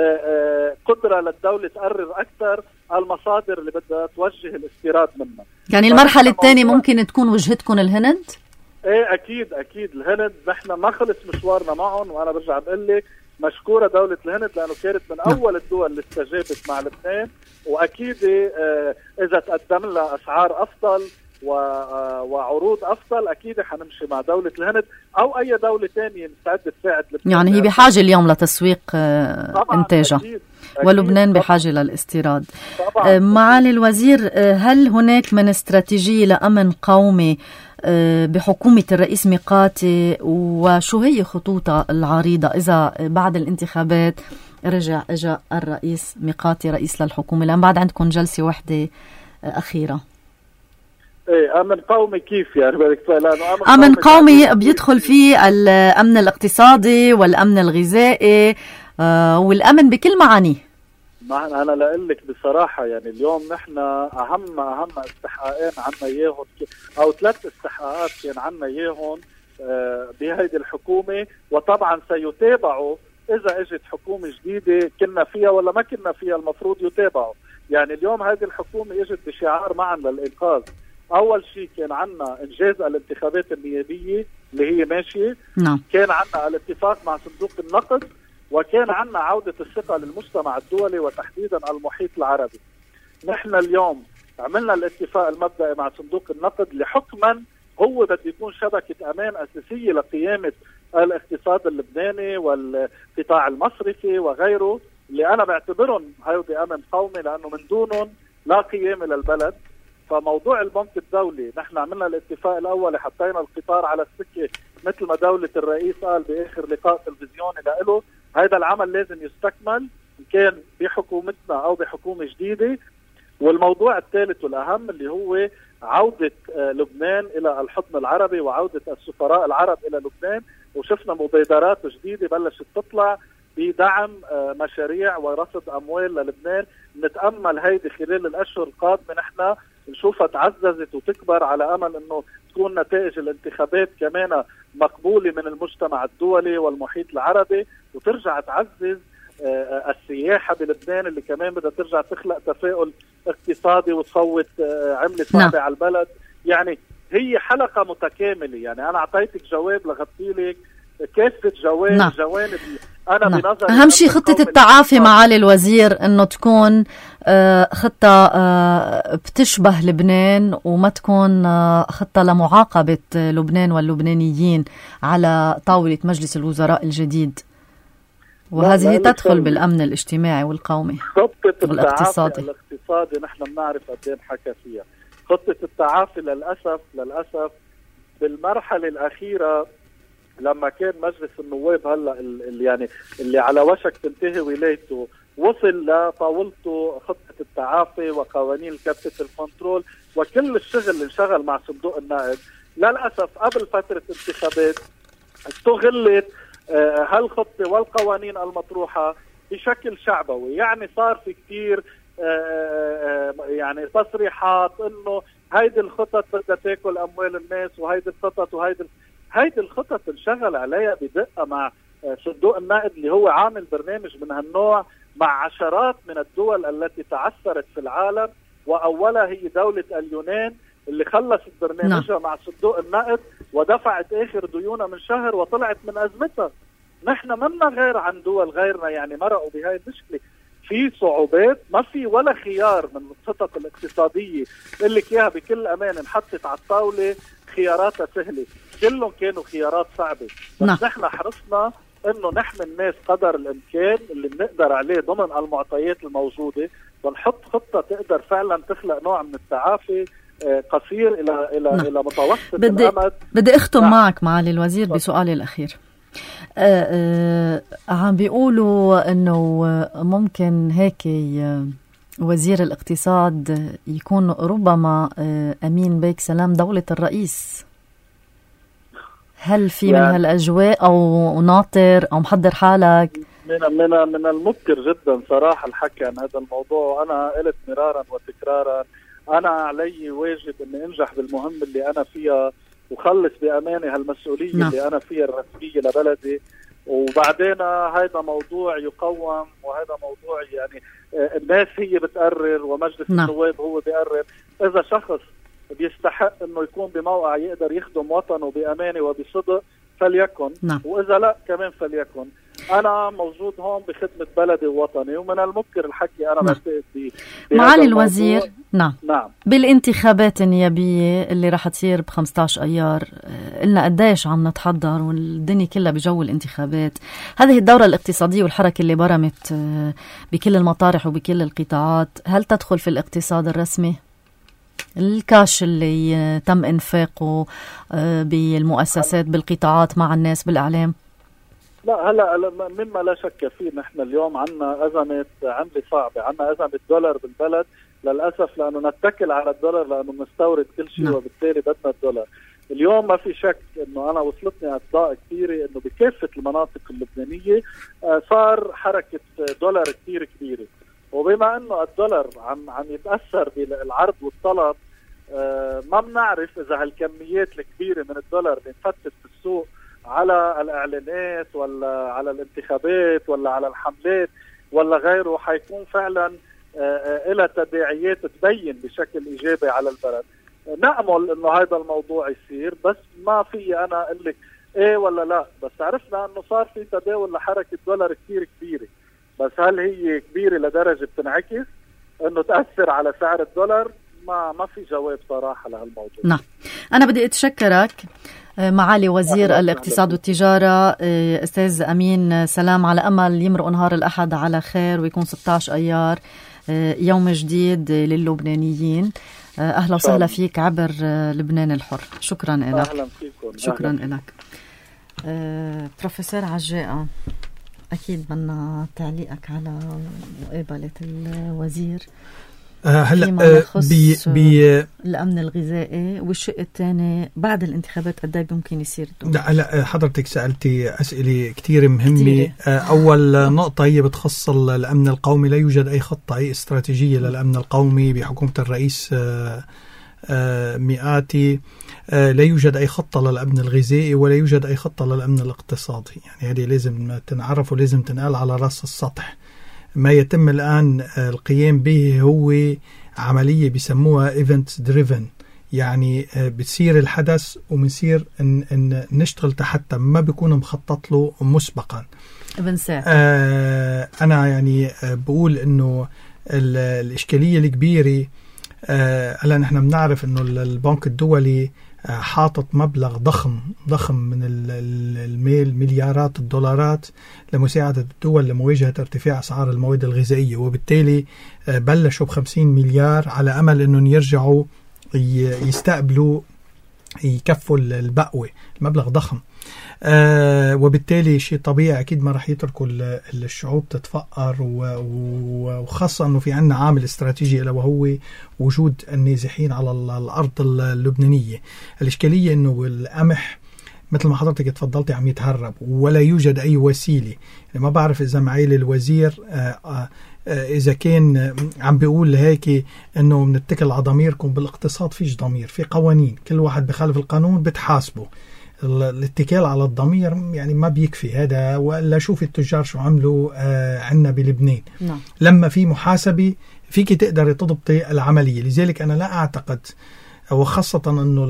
قدرة للدولة تقرر اكثر المصادر اللي بدها توجه الاستيراد منها. يعني المرحلة الثانية ممكن تكون وجهتكم الهند؟ ايه اكيد اكيد الهند نحن ما خلص مشوارنا معهم، وانا برجع بقول لك مشكورة دولة الهند لأنه كانت من أول الدول اللي استجابت مع لبنان، وأكيد إذا تقدم لها أسعار أفضل وعروض أفضل أكيد حنمشي مع دولة الهند أو أي دولة تانية مستعدة تساعد لبنان. يعني هي بحاجة اليوم لتسويق إنتاجها، ولبنان بحاجة للاستيراد. معالي الوزير، هل هناك من استراتيجية لأمن قومي بحكومة الرئيس ميقاتي، وشو هي خطوطها العريضة إذا بعد الانتخابات رجع اجى الرئيس ميقاتي رئيس للحكومة، لأن بعد عندكم جلسة واحدة أخيرة؟ ايه امن قومي كيف يعني بدك؟ لانه امن, أمن قومي, قومي بيدخل فيه الامن الاقتصادي والامن الغذائي آه والامن بكل معانيه. ما انا لاقول لك بصراحه يعني اليوم نحن اهم اهم استحقاقين عنا اياهم او ثلاث استحقاقات كان عنا اياهم آه بهيدي الحكومه، وطبعا سيتابعوا اذا اجت حكومه جديده كنا فيها ولا ما كنا فيها، المفروض يتابعوا. يعني اليوم هذه الحكومه اجت بشعار معا للانقاذ. اول شيء كان عنا انجاز الانتخابات النيابيه اللي هي ماشيه، نعم. كان عنا الاتفاق مع صندوق النقد، وكان عنا عودة الثقة للمجتمع الدولي وتحديدا المحيط العربي. نحن اليوم عملنا الاتفاق المبدئي مع صندوق النقد لحكما هو بده يكون شبكة أمان أساسية لقيامة الاقتصاد اللبناني والقطاع المصرفي وغيره، اللي أنا بعتبرهم هيودي أمن قومي لأنه من دونهم لا قيام للبلد. فموضوع البنك الدولي نحن عملنا الاتفاق الأول، حطينا القطار على السكة مثل ما دولة الرئيس قال بآخر لقاء تلفزيوني له. هذا العمل لازم يستكمل إن كان بحكومتنا أو بحكومة جديدة. والموضوع الثالث والأهم اللي هو عودة لبنان إلى الحضن العربي وعودة السفراء العرب إلى لبنان، وشفنا مبادرات جديدة بلشت تطلع بدعم مشاريع ورصد أموال للبنان. نتأمل هيدي خلال الأشهر القادمة نحن نشوفها تعززت وتكبر، على أمل أنه تكون نتائج الانتخابات كمان مقبولة من المجتمع الدولي والمحيط العربي، وترجع تعزز السياحة بلبنان اللي كمان بدها ترجع تخلق تفاؤل اقتصادي وتصوت عملة صعبة على البلد. يعني هي حلقة متكاملة. يعني أنا أعطيتك جواب لغطيلك كافة جواب نعم. جوانب. أنا نعم. بنظري أهم شيء خطة التعافي معالي الوزير إنه تكون خطة بتشبه لبنان وما تكون خطة لمعاقبة لبنان واللبنانيين على طاولة مجلس الوزراء الجديد، وهذه تدخل بالأمن الاجتماعي والقومي خطة والاقتصادي. التعافي الاقتصادي نحن بنعرف قد ايه حكى فيها. خطة التعافي للأسف للأسف بالمرحلة الأخيرة لما كان مجلس النواب هلا اللي يعني اللي على وشك تنتهي ولايته وصل لطاولته خطة التعافي وقوانين الكابيتال كنترول وكل الشغل اللي انشغل مع صندوق النقد، للأسف قبل فترة انتخابات استغلت هالخطة والقوانين المطروحة بشكل شعبوي. يعني صار في كتير يعني تصريحات انه هيدي الخطط بدها تاكل اموال الناس وهيدي الخطط وهيدي هيدي الخطط انشغل عليها بدقة مع صندوق النقد اللي هو عامل برنامج من هالنوع مع عشرات من الدول التي تعثرت في العالم، واولها هي دولة اليونان اللي خلصت برنامجها مع صندوق النقد ودفعت اخر ديونها من شهر وطلعت من ازمتها. نحن منا غير عن دول غيرنا يعني مرقوا بهاي المشكلة. في صعوبات ما في ولا خيار من الخطط الاقتصادية اللي اياها بكل امان انحطت على الطاولة خياراتها سهلة، كلهم كانوا خيارات صعبة. بس نعم. نحن حرصنا انه نحمي الناس قدر الامكان اللي بنقدر عليه ضمن المعطيات الموجودة، ونحط خطة تقدر فعلا تخلق نوع من التعافي قصير الى الى نعم. الى متوسط بدي الامد. بدي اختم نعم. معك معالي الوزير بسؤالي الاخير. آه آه عم بيقولوا انه ممكن هيك وزير الاقتصاد يكون ربما امين بيك سلام دولة الرئيس. هل في يعني من هالاجواء او ناطر او محضر حالك؟ من من من المبكر جدا صراحه الحكي عن هذا الموضوع، وانا قلت مرارا وتكرارا انا علي واجب اني انجح بالمهمه اللي انا فيها وخلص بامانه هالمسؤوليه نعم. اللي انا فيها الرسميه لبلدي. وبعدين هذا موضوع يقوم وهذا موضوع يعني الناس هي بتقرر ومجلس نعم. النواب هو بيقرر. اذا شخص بيستحق انه يكون بموقع يقدر يخدم وطنه بامانه وبصدق فليكن نعم. واذا لا كمان فليكن. انا موجود هون بخدمه بلدي ووطني، ومن المبكر الحكي انا بعتقد نعم. معالي الوزير نعم. نعم بالانتخابات النيابيه اللي راح تصير ب خمسة عشر ايار قلنا قديش عم نتحضر والدنيا كلها بجو الانتخابات. هذه الدوره الاقتصاديه والحركه اللي برمت بكل المطارح وبكل القطاعات، هل تدخل في الاقتصاد الرسمي؟ الكاش اللي تم انفاقه بالمؤسسات بالقطاعات مع الناس بالاعلام؟ لا هلا مما لا شك فيه نحن اليوم عندنا أزمة عملة صعبة، عندنا أزمة دولار بالبلد للأسف، لأنه نتكل على الدولار لأنه نستورد كل شيء وبالتالي بدنا الدولار. اليوم ما في شك انه انا وصلتني اصداء كثيره انه بكافه المناطق اللبنانيه صار حركه دولار كثير كبيره، وبما انه الدولار عم عم يتاثر بالعرض والطلب ما بنعرف اذا هالكميات الكبيره من الدولار اللي انفتت في السوق على الاعلانات ولا على الانتخابات ولا على الحملات ولا غيره حيكون فعلا إلى تداعيات تبين بشكل إيجابي على البلد. نأمل إنه هذا الموضوع يصير، بس ما في أنا أقول لك إيه ولا لا، بس عرفنا إنه صار في تداول لحركة دولار كتير كبيرة، بس هل هي كبيرة لدرجة بتنعكس إنه تأثر على سعر الدولار؟ ما ما في جواب صراحة لهالموضوع. نعم، أنا بدي أتشكرك معالي وزير الاقتصاد والتجارة أستاذ أمين سلام، على أمل يمرق نهار الأحد على خير ويكون ستة عشر أيار يوم جديد للبنانيين. أهلا وسهلا فيك عبر لبنان الحر. شكرا لك. أهلا فيكم. شكرا لك. أه بروفيسور عجاء، أكيد بدنا تعليقك على مقابلة الوزير. آه هلا بي بي الأمن الغذائي، والشق الثاني بعد الانتخابات قد ايه ممكن يصير؟ لا لا حضرتك سألتي أسئلة كتير مهمة. آه أول نقطة هي بتخص الأمن القومي. لا يوجد أي خطة أي استراتيجية للأمن القومي بحكومة الرئيس آه آه مئاتي. آه لا يوجد أي خطة للأمن الغذائي ولا يوجد أي خطة للأمن الاقتصادي. يعني هذه لازم تنعرف ولازم تنقال على رأس السطح. ما يتم الآن القيام به هو عملية بيسموها event driven، يعني بتصير الحدث ومنصير إن, إن نشتغل تحت ما بيكون مخطط له مسبقا. آه أنا يعني بقول إنه الإشكالية الكبيرة هلا آه نحن بنعرف إنه البنك الدولي حاطط مبلغ ضخم ضخم من المال، مليارات الدولارات لمساعدة الدول لمواجهة ارتفاع أسعار المواد الغذائية، وبالتالي بلشوا بخمسين مليار على أمل أنهم يرجعوا يستقبلوا يكفوا البقوة. المبلغ ضخم، آه وبالتالي شيء طبيعي أكيد ما رح يتركوا الشعوب تتفقر، وخاصة أنه في عنا عامل استراتيجي له وهو وجود النازحين على الأرض اللبنانية. الإشكالية أنه القمح مثل ما حضرتك تفضلتي عم يتهرب ولا يوجد أي وسيلة. يعني ما بعرف إذا معالي الوزير آه آه إذا كان عم بيقول هيك إنه بنتكل على ضميركم. بالاقتصاد فيش ضمير، في قوانين، كل واحد بخالف القانون بتحاسبه. الاتكال على الضمير يعني ما بيكفي هذا، ولا شوف التجار شو عملوا آه عنا بلبنان. نعم. لما في محاسبة فيك تقدر تضبطي العملية. لذلك أنا لا أعتقد، وخاصة أنه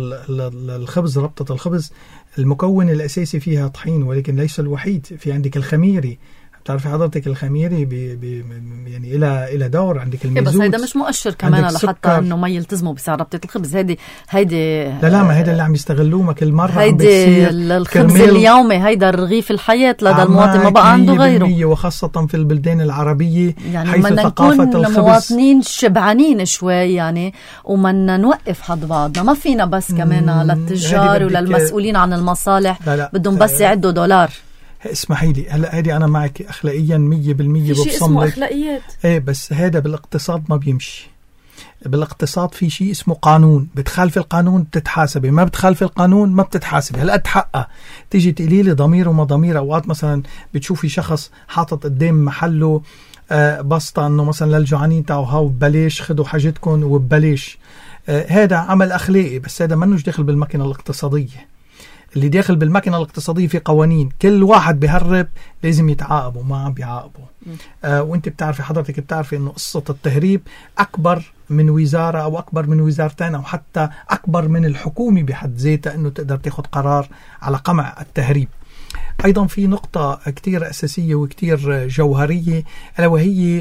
الخبز، ربطة الخبز المكون الأساسي فيها طحين ولكن ليس الوحيد. في عندك الخميري، بتعرفي حضرتك الخميري بي بي يعني إلى إلى دور. عندك الميزوت، بس هيدا مش مؤشر كمان لحتى إنه ما يلتزموا بسعر ربطة الخبز. هيدي هيدي لا لا ما هيدا اللي عم يستغلوه ما كل مرة. هيدي الخبز اليومي، هيدا الرغيف الحياة لدى المواطن، ما بقى عنده غيره. وخاصة في البلدان العربية يعني حيث ثقافة الخبز المواطنين شبعانين شوي يعني، ومن نوقف حد بعضنا. ما فينا بس كمان للتجار وللمسؤولين عن المصالح بدهم بس يعدوا دولار. اسمحي لي، هلا هذه انا معك اخلاقيا مية بالمية ببصم لك. شيء اسمه اخلاقيات، ايه بس هذا بالاقتصاد ما بيمشي. بالاقتصاد في شيء اسمه قانون، بتخالف القانون بتتحاسبي، ما بتخالف القانون ما بتتحاسبي. هلا حقها تيجي تقولي لي ضمير وما ضمير. اوقات مثلا بتشوفي شخص حاطط قدام محله آه بسطه انه مثلا للجوعانين تاعوا هاو ببلاش، خدوا حاجتكم وببلاش. آه هذا عمل اخلاقي، بس هذا منوش داخل بالماكينه الاقتصاديه. اللي داخل بالماكينة الاقتصادية في قوانين، كل واحد بيهرب لازم يتعاقبوا، ما عم بيعاقبوا. آه وانت بتعرفي حضرتك بتعرفي انه قصة التهريب اكبر من وزارة او اكبر من وزارتين او حتى اكبر من الحكومة بحد ذاتها انه تقدر تاخد قرار على قمع التهريب. ايضا في نقطة كتير اساسية وكتير جوهرية الا وهي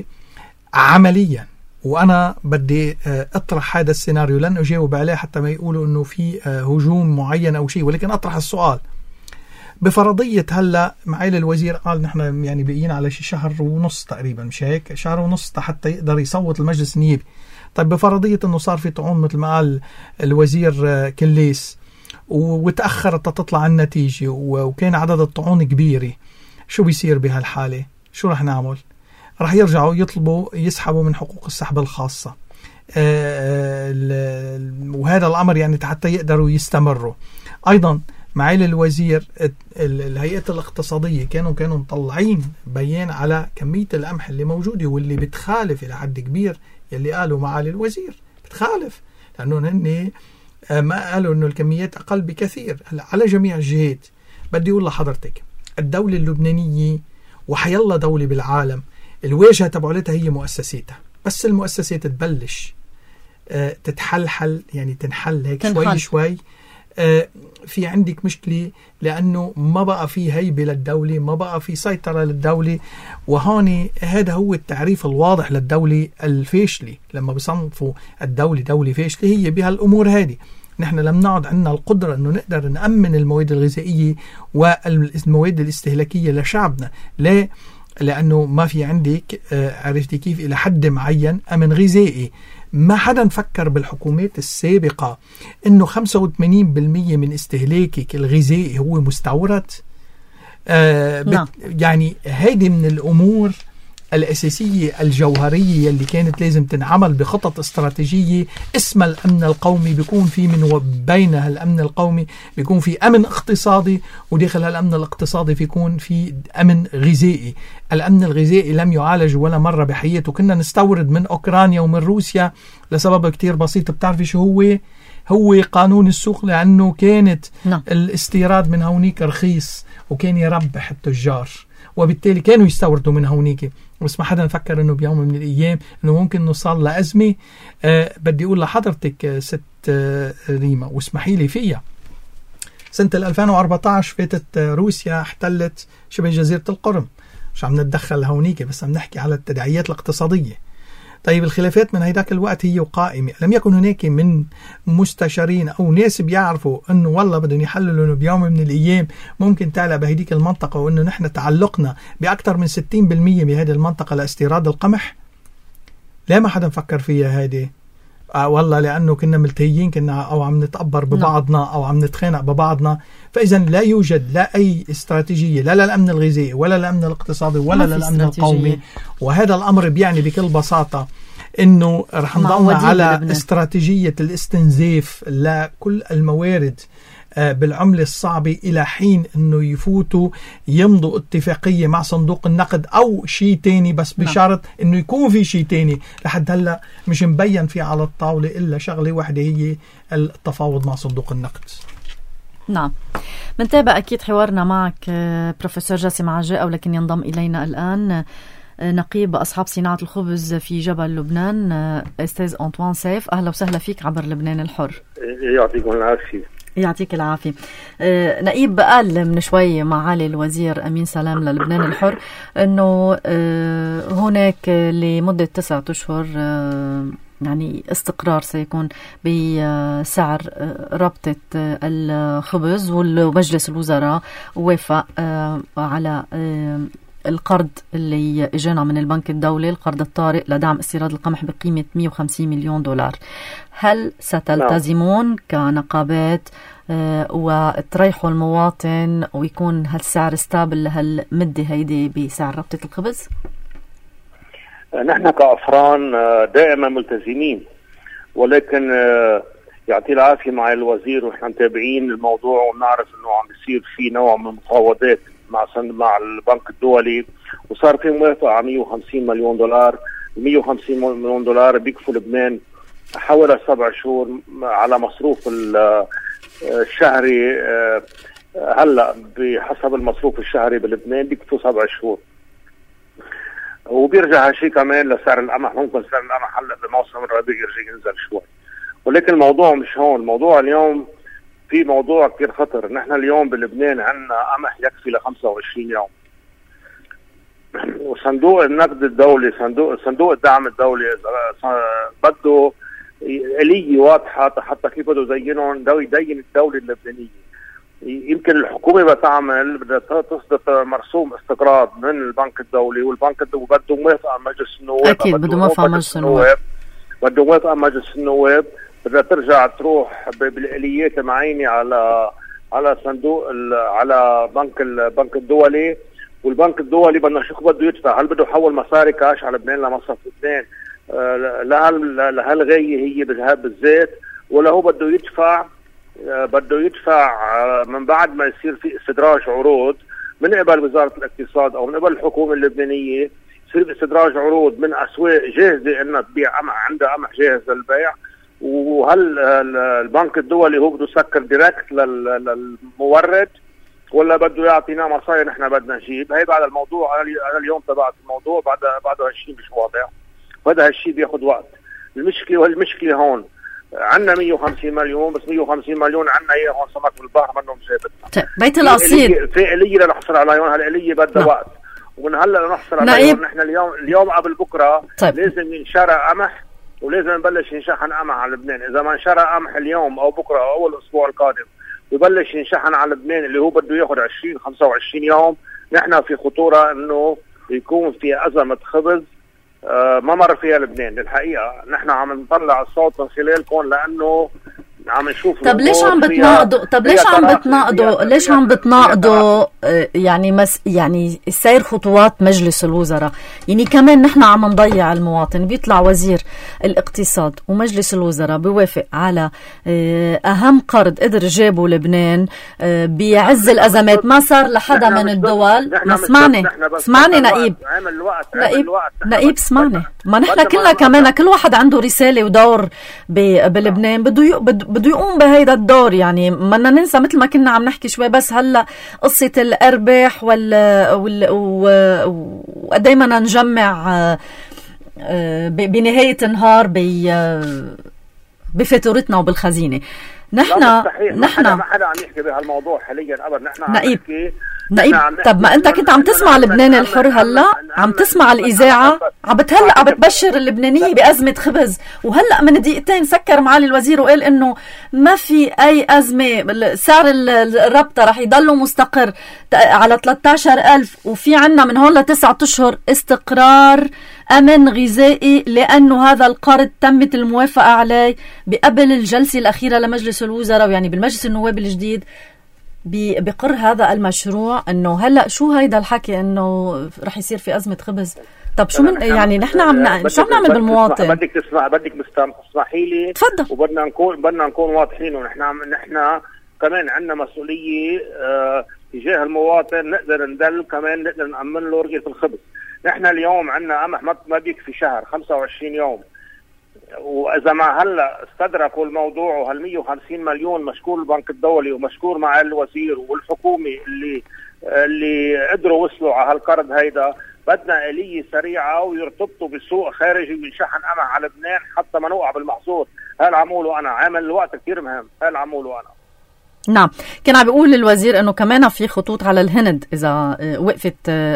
عمليا، وأنا بدي أطرح هذا السيناريو، لن أجاوب عليه حتى ما يقولوا أنه في هجوم معين أو شيء، ولكن أطرح السؤال بفرضية. هلا معالي الوزير قال نحن يعني بقينا على شي شهر ونص تقريبا، مش هيك؟ شهر ونص حتى يقدر يصوت المجلس النيابي. طيب بفرضية أنه صار في طعون مثل ما قال الوزير كليس وتأخرت تطلع النتيجة وكان عدد الطعون كبيرة، شو بيصير بهالحالة؟ شو رح نعمل؟ رح يرجعوا يطلبوا يسحبوا من حقوق السحب الخاصة. وهذا الأمر يعني حتى يقدروا يستمروا. أيضا معالي الوزير الهيئة الاقتصادية كانوا كانوا مطلعين بيان على كمية القمح اللي موجودة واللي بتخالف إلى حد كبير يلي قالوا معالي الوزير، بتخالف لأنه هن ما قالوا إنه الكميات أقل بكثير. على جميع الجهات بدي أقول لحضرتك الدولة اللبنانية وحيالله دولة بالعالم الواجهة تبعولتها هي مؤسساتها، بس المؤسسات تبلش أه تتحلحل يعني تنحل هيك تنحل. شوي شوي أه في عندك مشكلة لأنه ما بقى في هيبة للدولة، ما بقى في سيطرة للدولة. وهون هذا هو التعريف الواضح للدولة الفاشلة. لما بصنفوا الدولة دولة فاشلة هي بهالأمور هذه. نحن لم نعد عندنا القدرة أنه نقدر نأمن المواد الغذائية والمواد الاستهلاكية لشعبنا. ليه؟ لأنه ما في عندك عرفتي كيف إلى حد معين أمن غذائي. ما حدا فكر بالحكومات السابقة أنه خمسة وثمانين بالمئة من استهلاكك الغذائي هو مستورد. آه نعم. يعني هذه من الأمور الأساسية الجوهرية اللي كانت لازم تنعمل بخطط استراتيجية. اسم الأمن القومي بيكون في من بينها الأمن القومي بيكون في أمن اقتصادي، وداخل الأمن الاقتصادي بيكون في أمن غذائي. الأمن الغذائي لم يعالج ولا مرة بحياته. كنا نستورد من أوكرانيا ومن روسيا لسبب كتير بسيط. بتعرفي شو هو؟ هو قانون السوق، لأنه كانت لا. الاستيراد من هونيك رخيص وكان يربح التجار، وبالتالي كانوا يستوردوا من هونيك. بس ما حدا نفكر انه بيوم من الايام انه ممكن نوصل لازمه. أه بدي اقول لحضرتك ست أه ريما واسمحي لي فيها، سنه ألفين وأربعة عشر فاتت روسيا احتلت شبه جزيره القرم. مش عم نتدخل هونيك، بس عم نحكي على التداعيات الاقتصاديه. طيب الخلافات من هيداك الوقت هي قائمة. لم يكن هناك من مستشارين أو ناس بيعرفوا أنه والله بدهم يحللوا أنه بيوم من الأيام ممكن تعلى بهديك المنطقة، وأنه نحن تعلقنا بأكثر من ستين بالمئة بهذه المنطقة لاستيراد القمح. لا ما حدا مفكر فيها هذه. آه والله لأنه كنا ملتهيين، كنا أو عم نتقبر ببعضنا أو عم نتخانق ببعضنا. فإذا لا يوجد لا أي استراتيجية لا للأمن الغذائي ولا للأمن الاقتصادي ولا للأمن القومي. وهذا الأمر بيعني بكل بساطة إنه رح نضلنا على لبنان. استراتيجية الاستنزاف لكل الموارد بالعملة الصعبة إلى حين أنه يفوتوا يمضوا اتفاقية مع صندوق النقد أو شيء تاني، بس بشرط أنه يكون في شيء تاني. لحد هلأ مش مبين في على الطاولة إلا شغلة واحدة هي التفاوض مع صندوق النقد. نعم، منتابع أكيد حوارنا معك بروفيسور جاسم عجاء، ولكن ينضم إلينا الآن نقيب أصحاب صناعة الخبز في جبل لبنان أستاذ أنطوان سيف. أهلا وسهلا فيك عبر لبنان الحر. يعطيكم العافية. يعطيك العافية. آه نقيب قال من شوي معالي الوزير أمين سلام للبنان الحر أنه آه هناك لمدة تسعة أشهر آه يعني استقرار سيكون بسعر ربطة الخبز، والمجلس الوزراء وافق آه على آه القرض اللي اجانا من البنك الدولي، القرض الطارئ لدعم استيراد القمح بقيمة مئة وخمسين مليون دولار. هل ستلتزمون كنقابات آه وتريحوا المواطن ويكون هالسعر ستابل لهالمدة هيدي بسعر ربطة الخبز؟ نحن كأفران دائما ملتزمين، ولكن يعطي العافية مع الوزير ونحن متابعين الموضوع ونعرف انه عم بيصير في نوع من مفاوضات مع مع البنك الدولي، وصار في موافقة على مئة وخمسين مليون دولار. مئة وخمسين مليون دولار بيكفوا لبنان حوالي سبع شهور على مصروف الشهري. هلا بحسب المصروف الشهري بلبنان بيكفوا سبع شهور، وبيرجع هالشيء كمان لسعر القمح. ممكن سعر القمح هلا بموسم الربيع يرجع ينزل شوي، ولكن الموضوع مش هون. الموضوع اليوم في موضوع كتير خطر. نحن اليوم بلبنان عندنا قمح يكفي ل خمسة وعشرين يوم، وصندوق النقد الدولي صندوق صندوق الدعم الدولي بده آلية واضحة حتى كيف بده يدينهم يدين الدولة اللبنانية. يمكن الحكومة بتعمل بدها تصدر مرسوم استقراض من البنك الدولي، والبنك الدولي بده موافقة مجلس النواب. أكيد بده موافقة مجلس النواب، بده موافقة مجلس النواب. بدها ترجع تروح بالآليات معينة على على صندوق على بنك البنك الدولي، والبنك الدولي بدنا نشوف بده يدفع. هل بده يحول مصاري كاش على لبنان لمصرف لبنان؟ لهالغاية هي بالزيت، ولا هو بده يدفع بده يدفع من بعد ما يصير في استدراج عروض من قبل وزارة الاقتصاد أو من قبل الحكومة اللبنانية، يصير استدراج عروض من أسواق جاهزة إنها تبيع قمح، عندها قمح جاهز للبيع، وهل البنك الدولي هو بده يسكر ديركت للمورد ولا بده يعطينا مصاري نحن بدنا نجيب؟ هي بعد الموضوع أنا اليوم تبعت الموضوع بعد بعد هالشيء مش واضح، وهذا هالشيء بياخذ وقت. المشكلة والمشكلة هون عندنا مية وخمسين مليون، بس مية وخمسين مليون عندنا هي هون سمك بالبحر منهم جابتنا. بيت القصيد في آلية لنحصل عليهم، هالآلية بدها وقت، ومن هلا لنحصل عليهم نحن اليوم اليوم قبل بكره. طيب. لازم ينشرى قمح ولازم نبلش ينشحن قمح على لبنان. اذا ما انشرى قمح اليوم او بكره او اول الاسبوع القادم ويبلش ينشحن على لبنان اللي هو بده ياخذ عشرين خمسة وعشرين يوم، نحن في خطوره انه يكون في ازمه خبز آه ما مر فيها لبنان. الحقيقه نحن عم نطلع الصوت من خلالكم لانه عم نشوف. طب ليش عم بتناقضوا طب ليش عم بتناقضوا ليش عم بتناقضوا يعني مس يعني سير خطوات مجلس الوزراء؟ يعني كمان نحن عم نضيع المواطن. بيطلع وزير الاقتصاد ومجلس الوزراء بيوافق على اهم قرض قدر جابه لبنان بيعز الازمات، ما صار لحدا من الدول. اسمعني اسمعني نقيب نقيب نقيب اسمعني. ما نحن كلنا كمان كل واحد عنده رسالة ودور بلبنان بده بده يقوم بهيدا الدور. يعني بدنا ننسى مثل ما كنا عم نحكي شوي بس هلا قصة الأرباح وال وقد ما نجمع بنهاية النهار بفاتورتنا وبالخزينة. نحن نحن ما حدا عم يحكي بهالموضوع حاليا ابدا. نحن عم نحكي نقيب. طب ما انت كنت عم تسمع لبنان الحر، هلا عم تسمع الاذاعه عم بتهلا عم بتبشر اللبنانيه بازمه خبز، وهلا من دقيقتين سكر معالي الوزير وقال انه ما في اي ازمه، سعر الربطه رح يضل مستقر على ثلاثة عشر ألف، وفي عنا من هون لتسعة اشهر استقرار امن غذائي لانه هذا القرض تمت الموافقه عليه بقبل الجلسه الاخيره لمجلس الوزراء، يعني بالمجلس النواب الجديد بقر هذا المشروع. انه هلا شو هيدا الحكي انه رح يصير في ازمه خبز؟ طب شو من يعني نحن عم شو عم نعمل بالمواطن؟ بدك تسمع بدك تسمحي لي تفضل. وبدنا نكون بدنا نكون واضحين، ونحن نحن كمان عندنا مسؤوليه اه تجاه المواطن، نقدر ندل كمان نقدر نامن له رغيف الخبز. نحن اليوم عندنا قمح ما بيكفي شهر خمسة وعشرين يوم، واذا ما هلا استدركوا الموضوع وهال مية وخمسين مليون مشكور البنك الدولي ومشكور مع الوزير والحكومه اللي اللي قدروا وصلوا على هالقرض هيدا، بدنا آلية سريعه ويرتبطوا بسوق خارجي وينشحن قمح على لبنان حتى ما نوقع بالمحظور. هذا عموله انا عامل الوقت كثير مهم، هذا عموله انا. نعم. كان عم بيقول الوزير انه كمان في خطوط على الهند اذا وقفت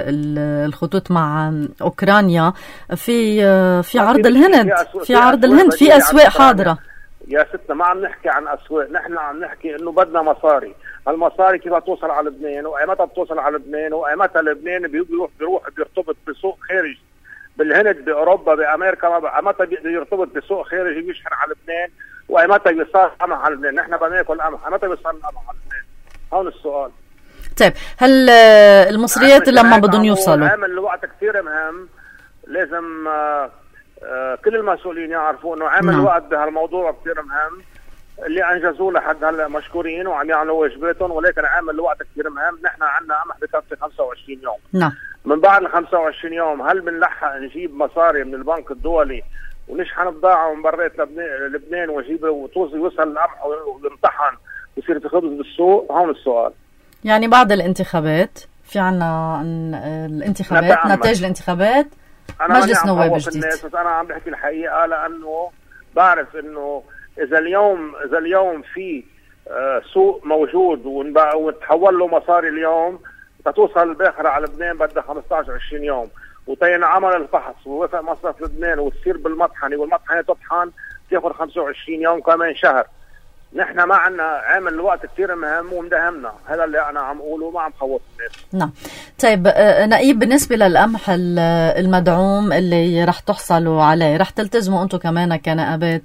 الخطوط مع اوكرانيا، في في عرض الهند في عرض الهند في اسواق حاضره. يا ستنا ما عم نحكي عن اسواق، نحن عم نحكي انه بدنا مصاري. هالمصاري كيف توصل على لبنان وايمتى بتوصل على لبنان وايمتى لبنان بيروح بيروح بيرتبط بسوق خارجي بالهند باوروبا بامريكا، ايمتى بيقدر يرتبط بسوق خارجي بيشحن على لبنان، وايمتى بيصير قمح على لبنان. نحن بناكل قمح، ايمتى بيصير القمح على لبنان؟ هون السؤال. طيب هل المصريات لما بدهم يوصلوا؟ عامل الوقت كثير مهم، لازم آآ آآ كل المسؤولين يعرفوا انه عامل الوقت بهالموضوع كثير مهم. اللي انجزوه لحد هلا مشكورين وعم يعملوا واجباتهم، ولكن عامل الوقت كثير مهم. نحن عندنا قمح بكفي خمسة وعشرين يوم. نعم. من بعد ال خمسة وعشرين يوم هل بنلحق نجيب مصاري من البنك الدولي ونشحن بضاعه من برات لبنان ونجيب وتوصل يوصل القمح ويمتحن ويصير في خبز بالسوق؟ هون السؤال. يعني بعد الانتخابات في عنا الانتخابات، نتائج الانتخابات مجلس نواب جديد. بس انا عم بحكي الحقيقه لانه بعرف انه اذا اليوم اذا اليوم في سوق موجود ونتحول له مصاري اليوم، تتوصل الباخره على لبنان بدها خمسة عشر عشرين يوم، وتين عمل الفحص ووافق مصرف لبنان وتصير بالمطحنه والمطحنه تطحن تاخذ خمسة وعشرين يوم كمان شهر. نحن ما عنا عامل الوقت كثير مهم ومدهمنا، هذا اللي انا عم اقوله، ما عم خوف الناس. نعم. طيب نقيب، بالنسبه للقمح المدعوم اللي رح تحصلوا عليه، رح تلتزموا انتم كمان كنقابات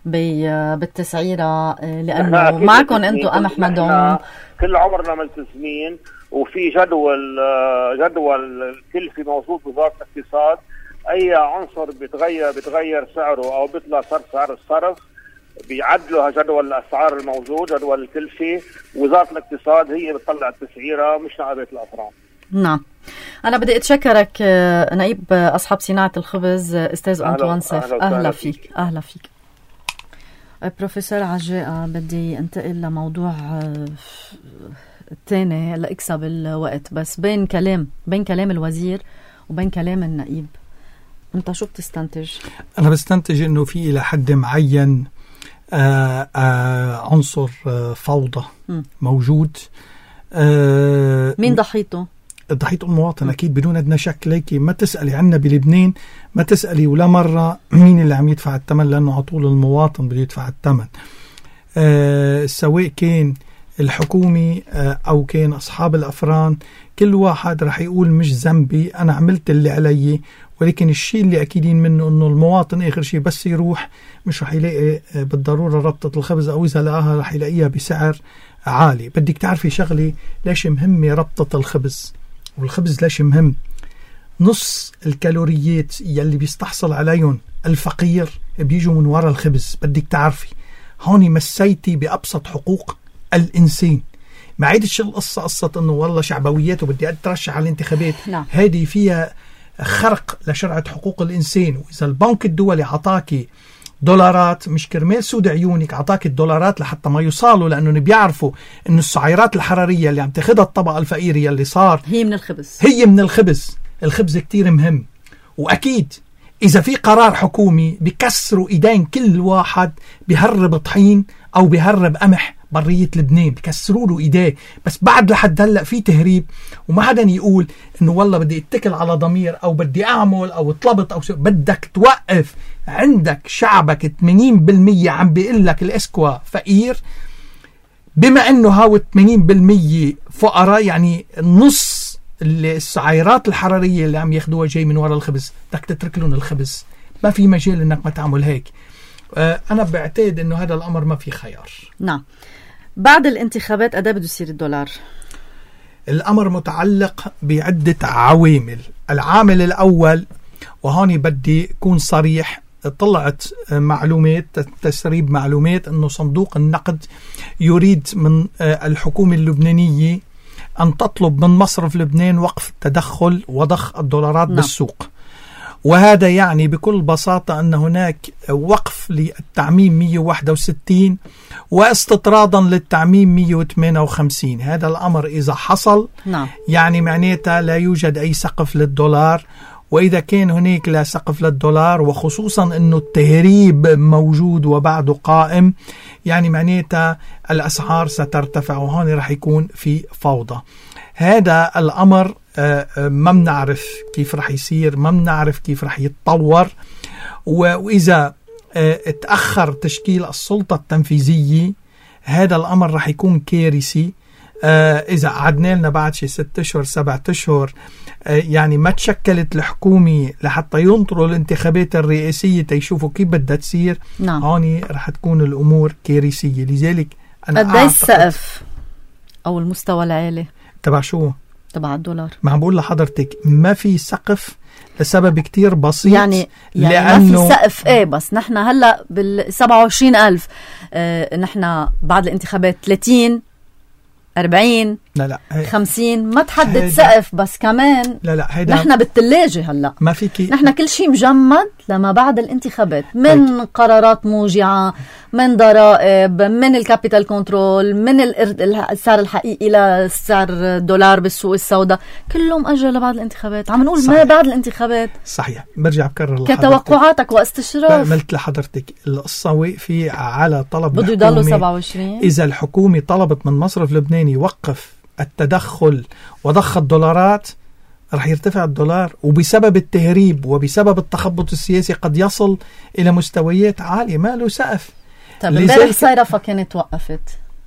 بالتسعيره لانه معكم انتم قمح مدعوم؟ كل عمرنا ملتزمين، وفي جدول جدول كلفي موجود بوزاره الاقتصاد اي عنصر بيتغير بيتغير سعره او بيطلع صار سعر الصرف بيعدلوا جدول الاسعار الموجود، جدول الكلفه، وزاره الاقتصاد هي بتطلع التسعيره مش نقابه الافران. نعم. أنا بدي أتشكرك نائب أصحاب صناعة الخبز أستاذ أنطوان سيف. أهلا فيك. أهلا فيك بروفيسور عجاء. بدي أنتقل لموضوع الثاني لأكسب الوقت، بس بين كلام بين كلام الوزير وبين كلام النائب أنت شو بتستنتج؟ أنا بستنتج إنه في إلى حد معين آآ آآ عنصر آآ فوضى م. موجود. مين ضحيته؟ ضحيته المواطن أكيد بدون أدنى شك. ليكي ما تسألي عنا بلبنان، ما تسألي ولا مرة مين اللي عم يدفع الثمن، لأنه على طول المواطن بده يدفع الثمن. آه سواء كان الحكومي آه أو كان أصحاب الأفران، كل واحد رح يقول مش ذنبي، أنا عملت اللي علي. ولكن الشيء اللي أكيدين منه أنه المواطن آخر شيء بس يروح مش رح يلاقي آه بالضرورة ربطة الخبز، أو إذا لقاها رح يلاقيها بسعر عالي. بدك تعرفي شغلي ليش مهمة ربطة الخبز؟ والخبز ليش مهم؟ نص الكالوريات يلي بيستحصل عليهم الفقير بيجوا من وراء الخبز. بدك تعرفي هوني مسيتي بأبسط حقوق الإنسان. ما عيدش القصة قصة انه والله شعبويات وبدي اترشح على الانتخابات. هذه فيها خرق لشرعة حقوق الإنسان. وإذا البنك الدولي عطاكي دولارات مش كرمال سود عيونك، عطاك الدولارات لحتى ما يوصلوا، لأنه بيعرفوا إنه السعيرات الحرارية اللي عم تاخدها الطبقة الفقيرة اللي صار هي من الخبز. هي من الخبز. الخبز كتير مهم. وأكيد إذا في قرار حكومي بكسروا إيدين كل واحد بيهرب طحين أو بيهرب قمح برية لبنان، بكسروا له إيديه. بس بعد لحد هلأ في تهريب، وما حدا يقول إنه والله بدي اتكل على ضمير أو بدي أعمل أو طلبت أو سو. بدك توقف. عندك شعبك ثمانين بالمية عم بيقول لك الاسكوا فقير، بما انه هاو ثمانين بالمية فقراء، يعني نص السعيرات الحرارية اللي عم ياخدوها جاي من وراء الخبز. بدك تترك لهم الخبز. ما في مجال انك ما تعمل هيك. آه انا بعتقد انه هذا الامر ما في خيار. نعم. بعد الانتخابات قد بده يصير الدولار؟ الامر متعلق بعدة عوامل. العامل الاول، وهوني بدي أكون صريح، طلعت معلومات تسريب معلومات أنه صندوق النقد يريد من الحكومة اللبنانية أن تطلب من مصرف لبنان وقف التدخل وضخ الدولارات نعم. بالسوق. وهذا يعني بكل بساطة أن هناك وقف للتعميم مئة وواحد وستين واستطرادا للتعميم مئة وثمانية وخمسين. هذا الأمر إذا حصل نعم. يعني معناتها لا يوجد أي سقف للدولار. وإذا كان هناك لا سقف للدولار، وخصوصا أنه التهريب موجود وبعده قائم، يعني معناتها الأسعار سترتفع، وهون رح يكون في فوضى. هذا الأمر ما بنعرف كيف رح يصير، ما بنعرف كيف رح يتطور. وإذا اتأخر تشكيل السلطة التنفيذية هذا الأمر رح يكون كارثي. إذا قعدنا لنا بعد شي ست أشهر سبعة أشهر يعني ما تشكلت الحكومة لحتى ينطروا الانتخابات الرئاسية تيشوفوا كيف بدها تصير، نعم. هوني رح تكون الأمور كارثية. لذلك أنا قد ايه السقف أو المستوى العالي تبع شو؟ تبع الدولار. ما عم بقول لحضرتك ما في سقف لسبب كتير بسيط. يعني, يعني لأنه ما في سقف ايه، بس نحن هلأ بالسبعة وعشرين ألف اه نحن بعد الانتخابات ثلاثين أربعين لا لا خمسين ما تحدد سقف. بس كمان لا لا هيدا نحن بالثلاجة هلا ما فيكي. نحن كل شيء مجمد لما بعد الانتخابات، من هيك. قرارات موجعة، من ضرائب، من الكابيتال كنترول، من السعر الحقيقي لسعر الدولار بالسوق السوداء، كلهم أجل لبعد الانتخابات. عم نقول ما بعد الانتخابات. صحيح. برجع بكرر كتوقعاتك واستشراف. قلت لحضرتك القصة واقفة على طلب بده يضلوا سبعة وعشرين. إذا الحكومة طلبت من مصرف لبنان يوقف التدخل وضخ الدولارات رح يرتفع الدولار، وبسبب التهريب وبسبب التخبط السياسي قد يصل إلى مستويات عالية ما له سقف. طيب امبارح صيرفة كانت وقفت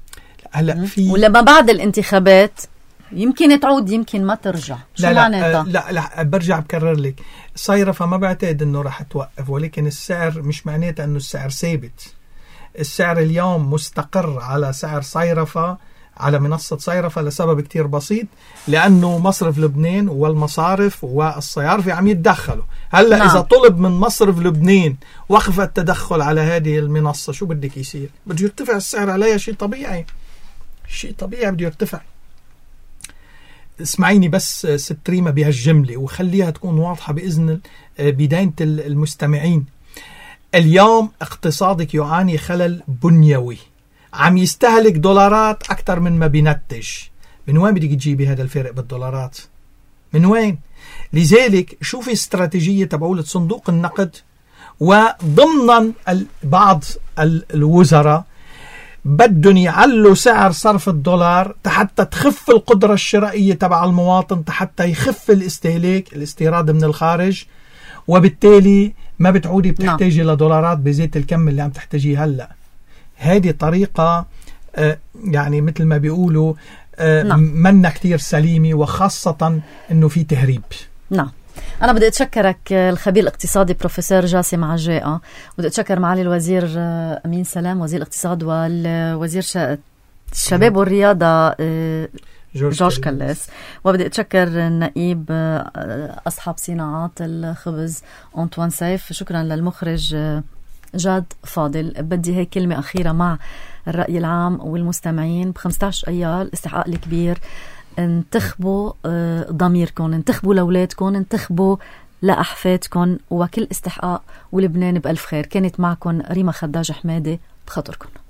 هلا في ولما بعد الانتخابات يمكن تعود يمكن ما ترجع. شو لا معناتها؟ لا, لا لا برجع بكرر لك، صيرفة ما بعتقد انه رح توقف، ولكن السعر مش معناتها انه السعر ثابت. السعر اليوم مستقر على سعر صيرفة على منصة صيرفة لسبب كتير بسيط، لأنه مصرف لبنان والمصارف والصيارفة عم يتدخلوا. هلأ نعم. إذا طلب من مصرف لبنان وقف التدخل على هذه المنصة شو بدك يصير؟ بده يرتفع السعر عليها، شيء طبيعي، شيء طبيعي بده يرتفع. اسمعيني بس ست ريما بهالجملة وخليها تكون واضحة بإذن بداية المستمعين. اليوم اقتصادك يعاني خلل بنيوي، عم يستهلك دولارات أكثر من ما بينتج. من وين بدك تجيبي هذا الفرق بالدولارات؟ من وين؟ لذلك شوفي استراتيجية تبعولة صندوق النقد وضمنا بعض الوزراء بدهم يعلوا سعر صرف الدولار حتى تخف القدرة الشرائية تبع المواطن، حتى يخف الاستهلاك الاستيراد من الخارج، وبالتالي ما بتعودي بتحتاجي لدولارات بزيت الكم اللي عم تحتاجيه هلأ. هذه طريقة آه يعني مثل ما بيقولوا آه منا كتير سليمة، وخاصة انه في تهريب. نعم. أنا بدي أتشكرك الخبير الاقتصادي بروفيسور جاسم عجاقة، بدي أتشكر معالي الوزير أمين سلام وزير الاقتصاد، والوزير الشباب والرياضة جورج كلاس، وبدي أتشكر النائب أصحاب صناعات الخبز أنطوان سيف. شكرا للمخرج جاد فاضل. بدي هيك كلمة أخيرة مع الرأي العام والمستمعين. بخمسة عشر أيار استحقاق الكبير، انتخبوا ضميركم، انتخبوا لأولادكم، انتخبوا لأحفادكم، وكل استحقاق ولبنان بألف خير. كانت معكم ريما خداج حمادي بخاطركم.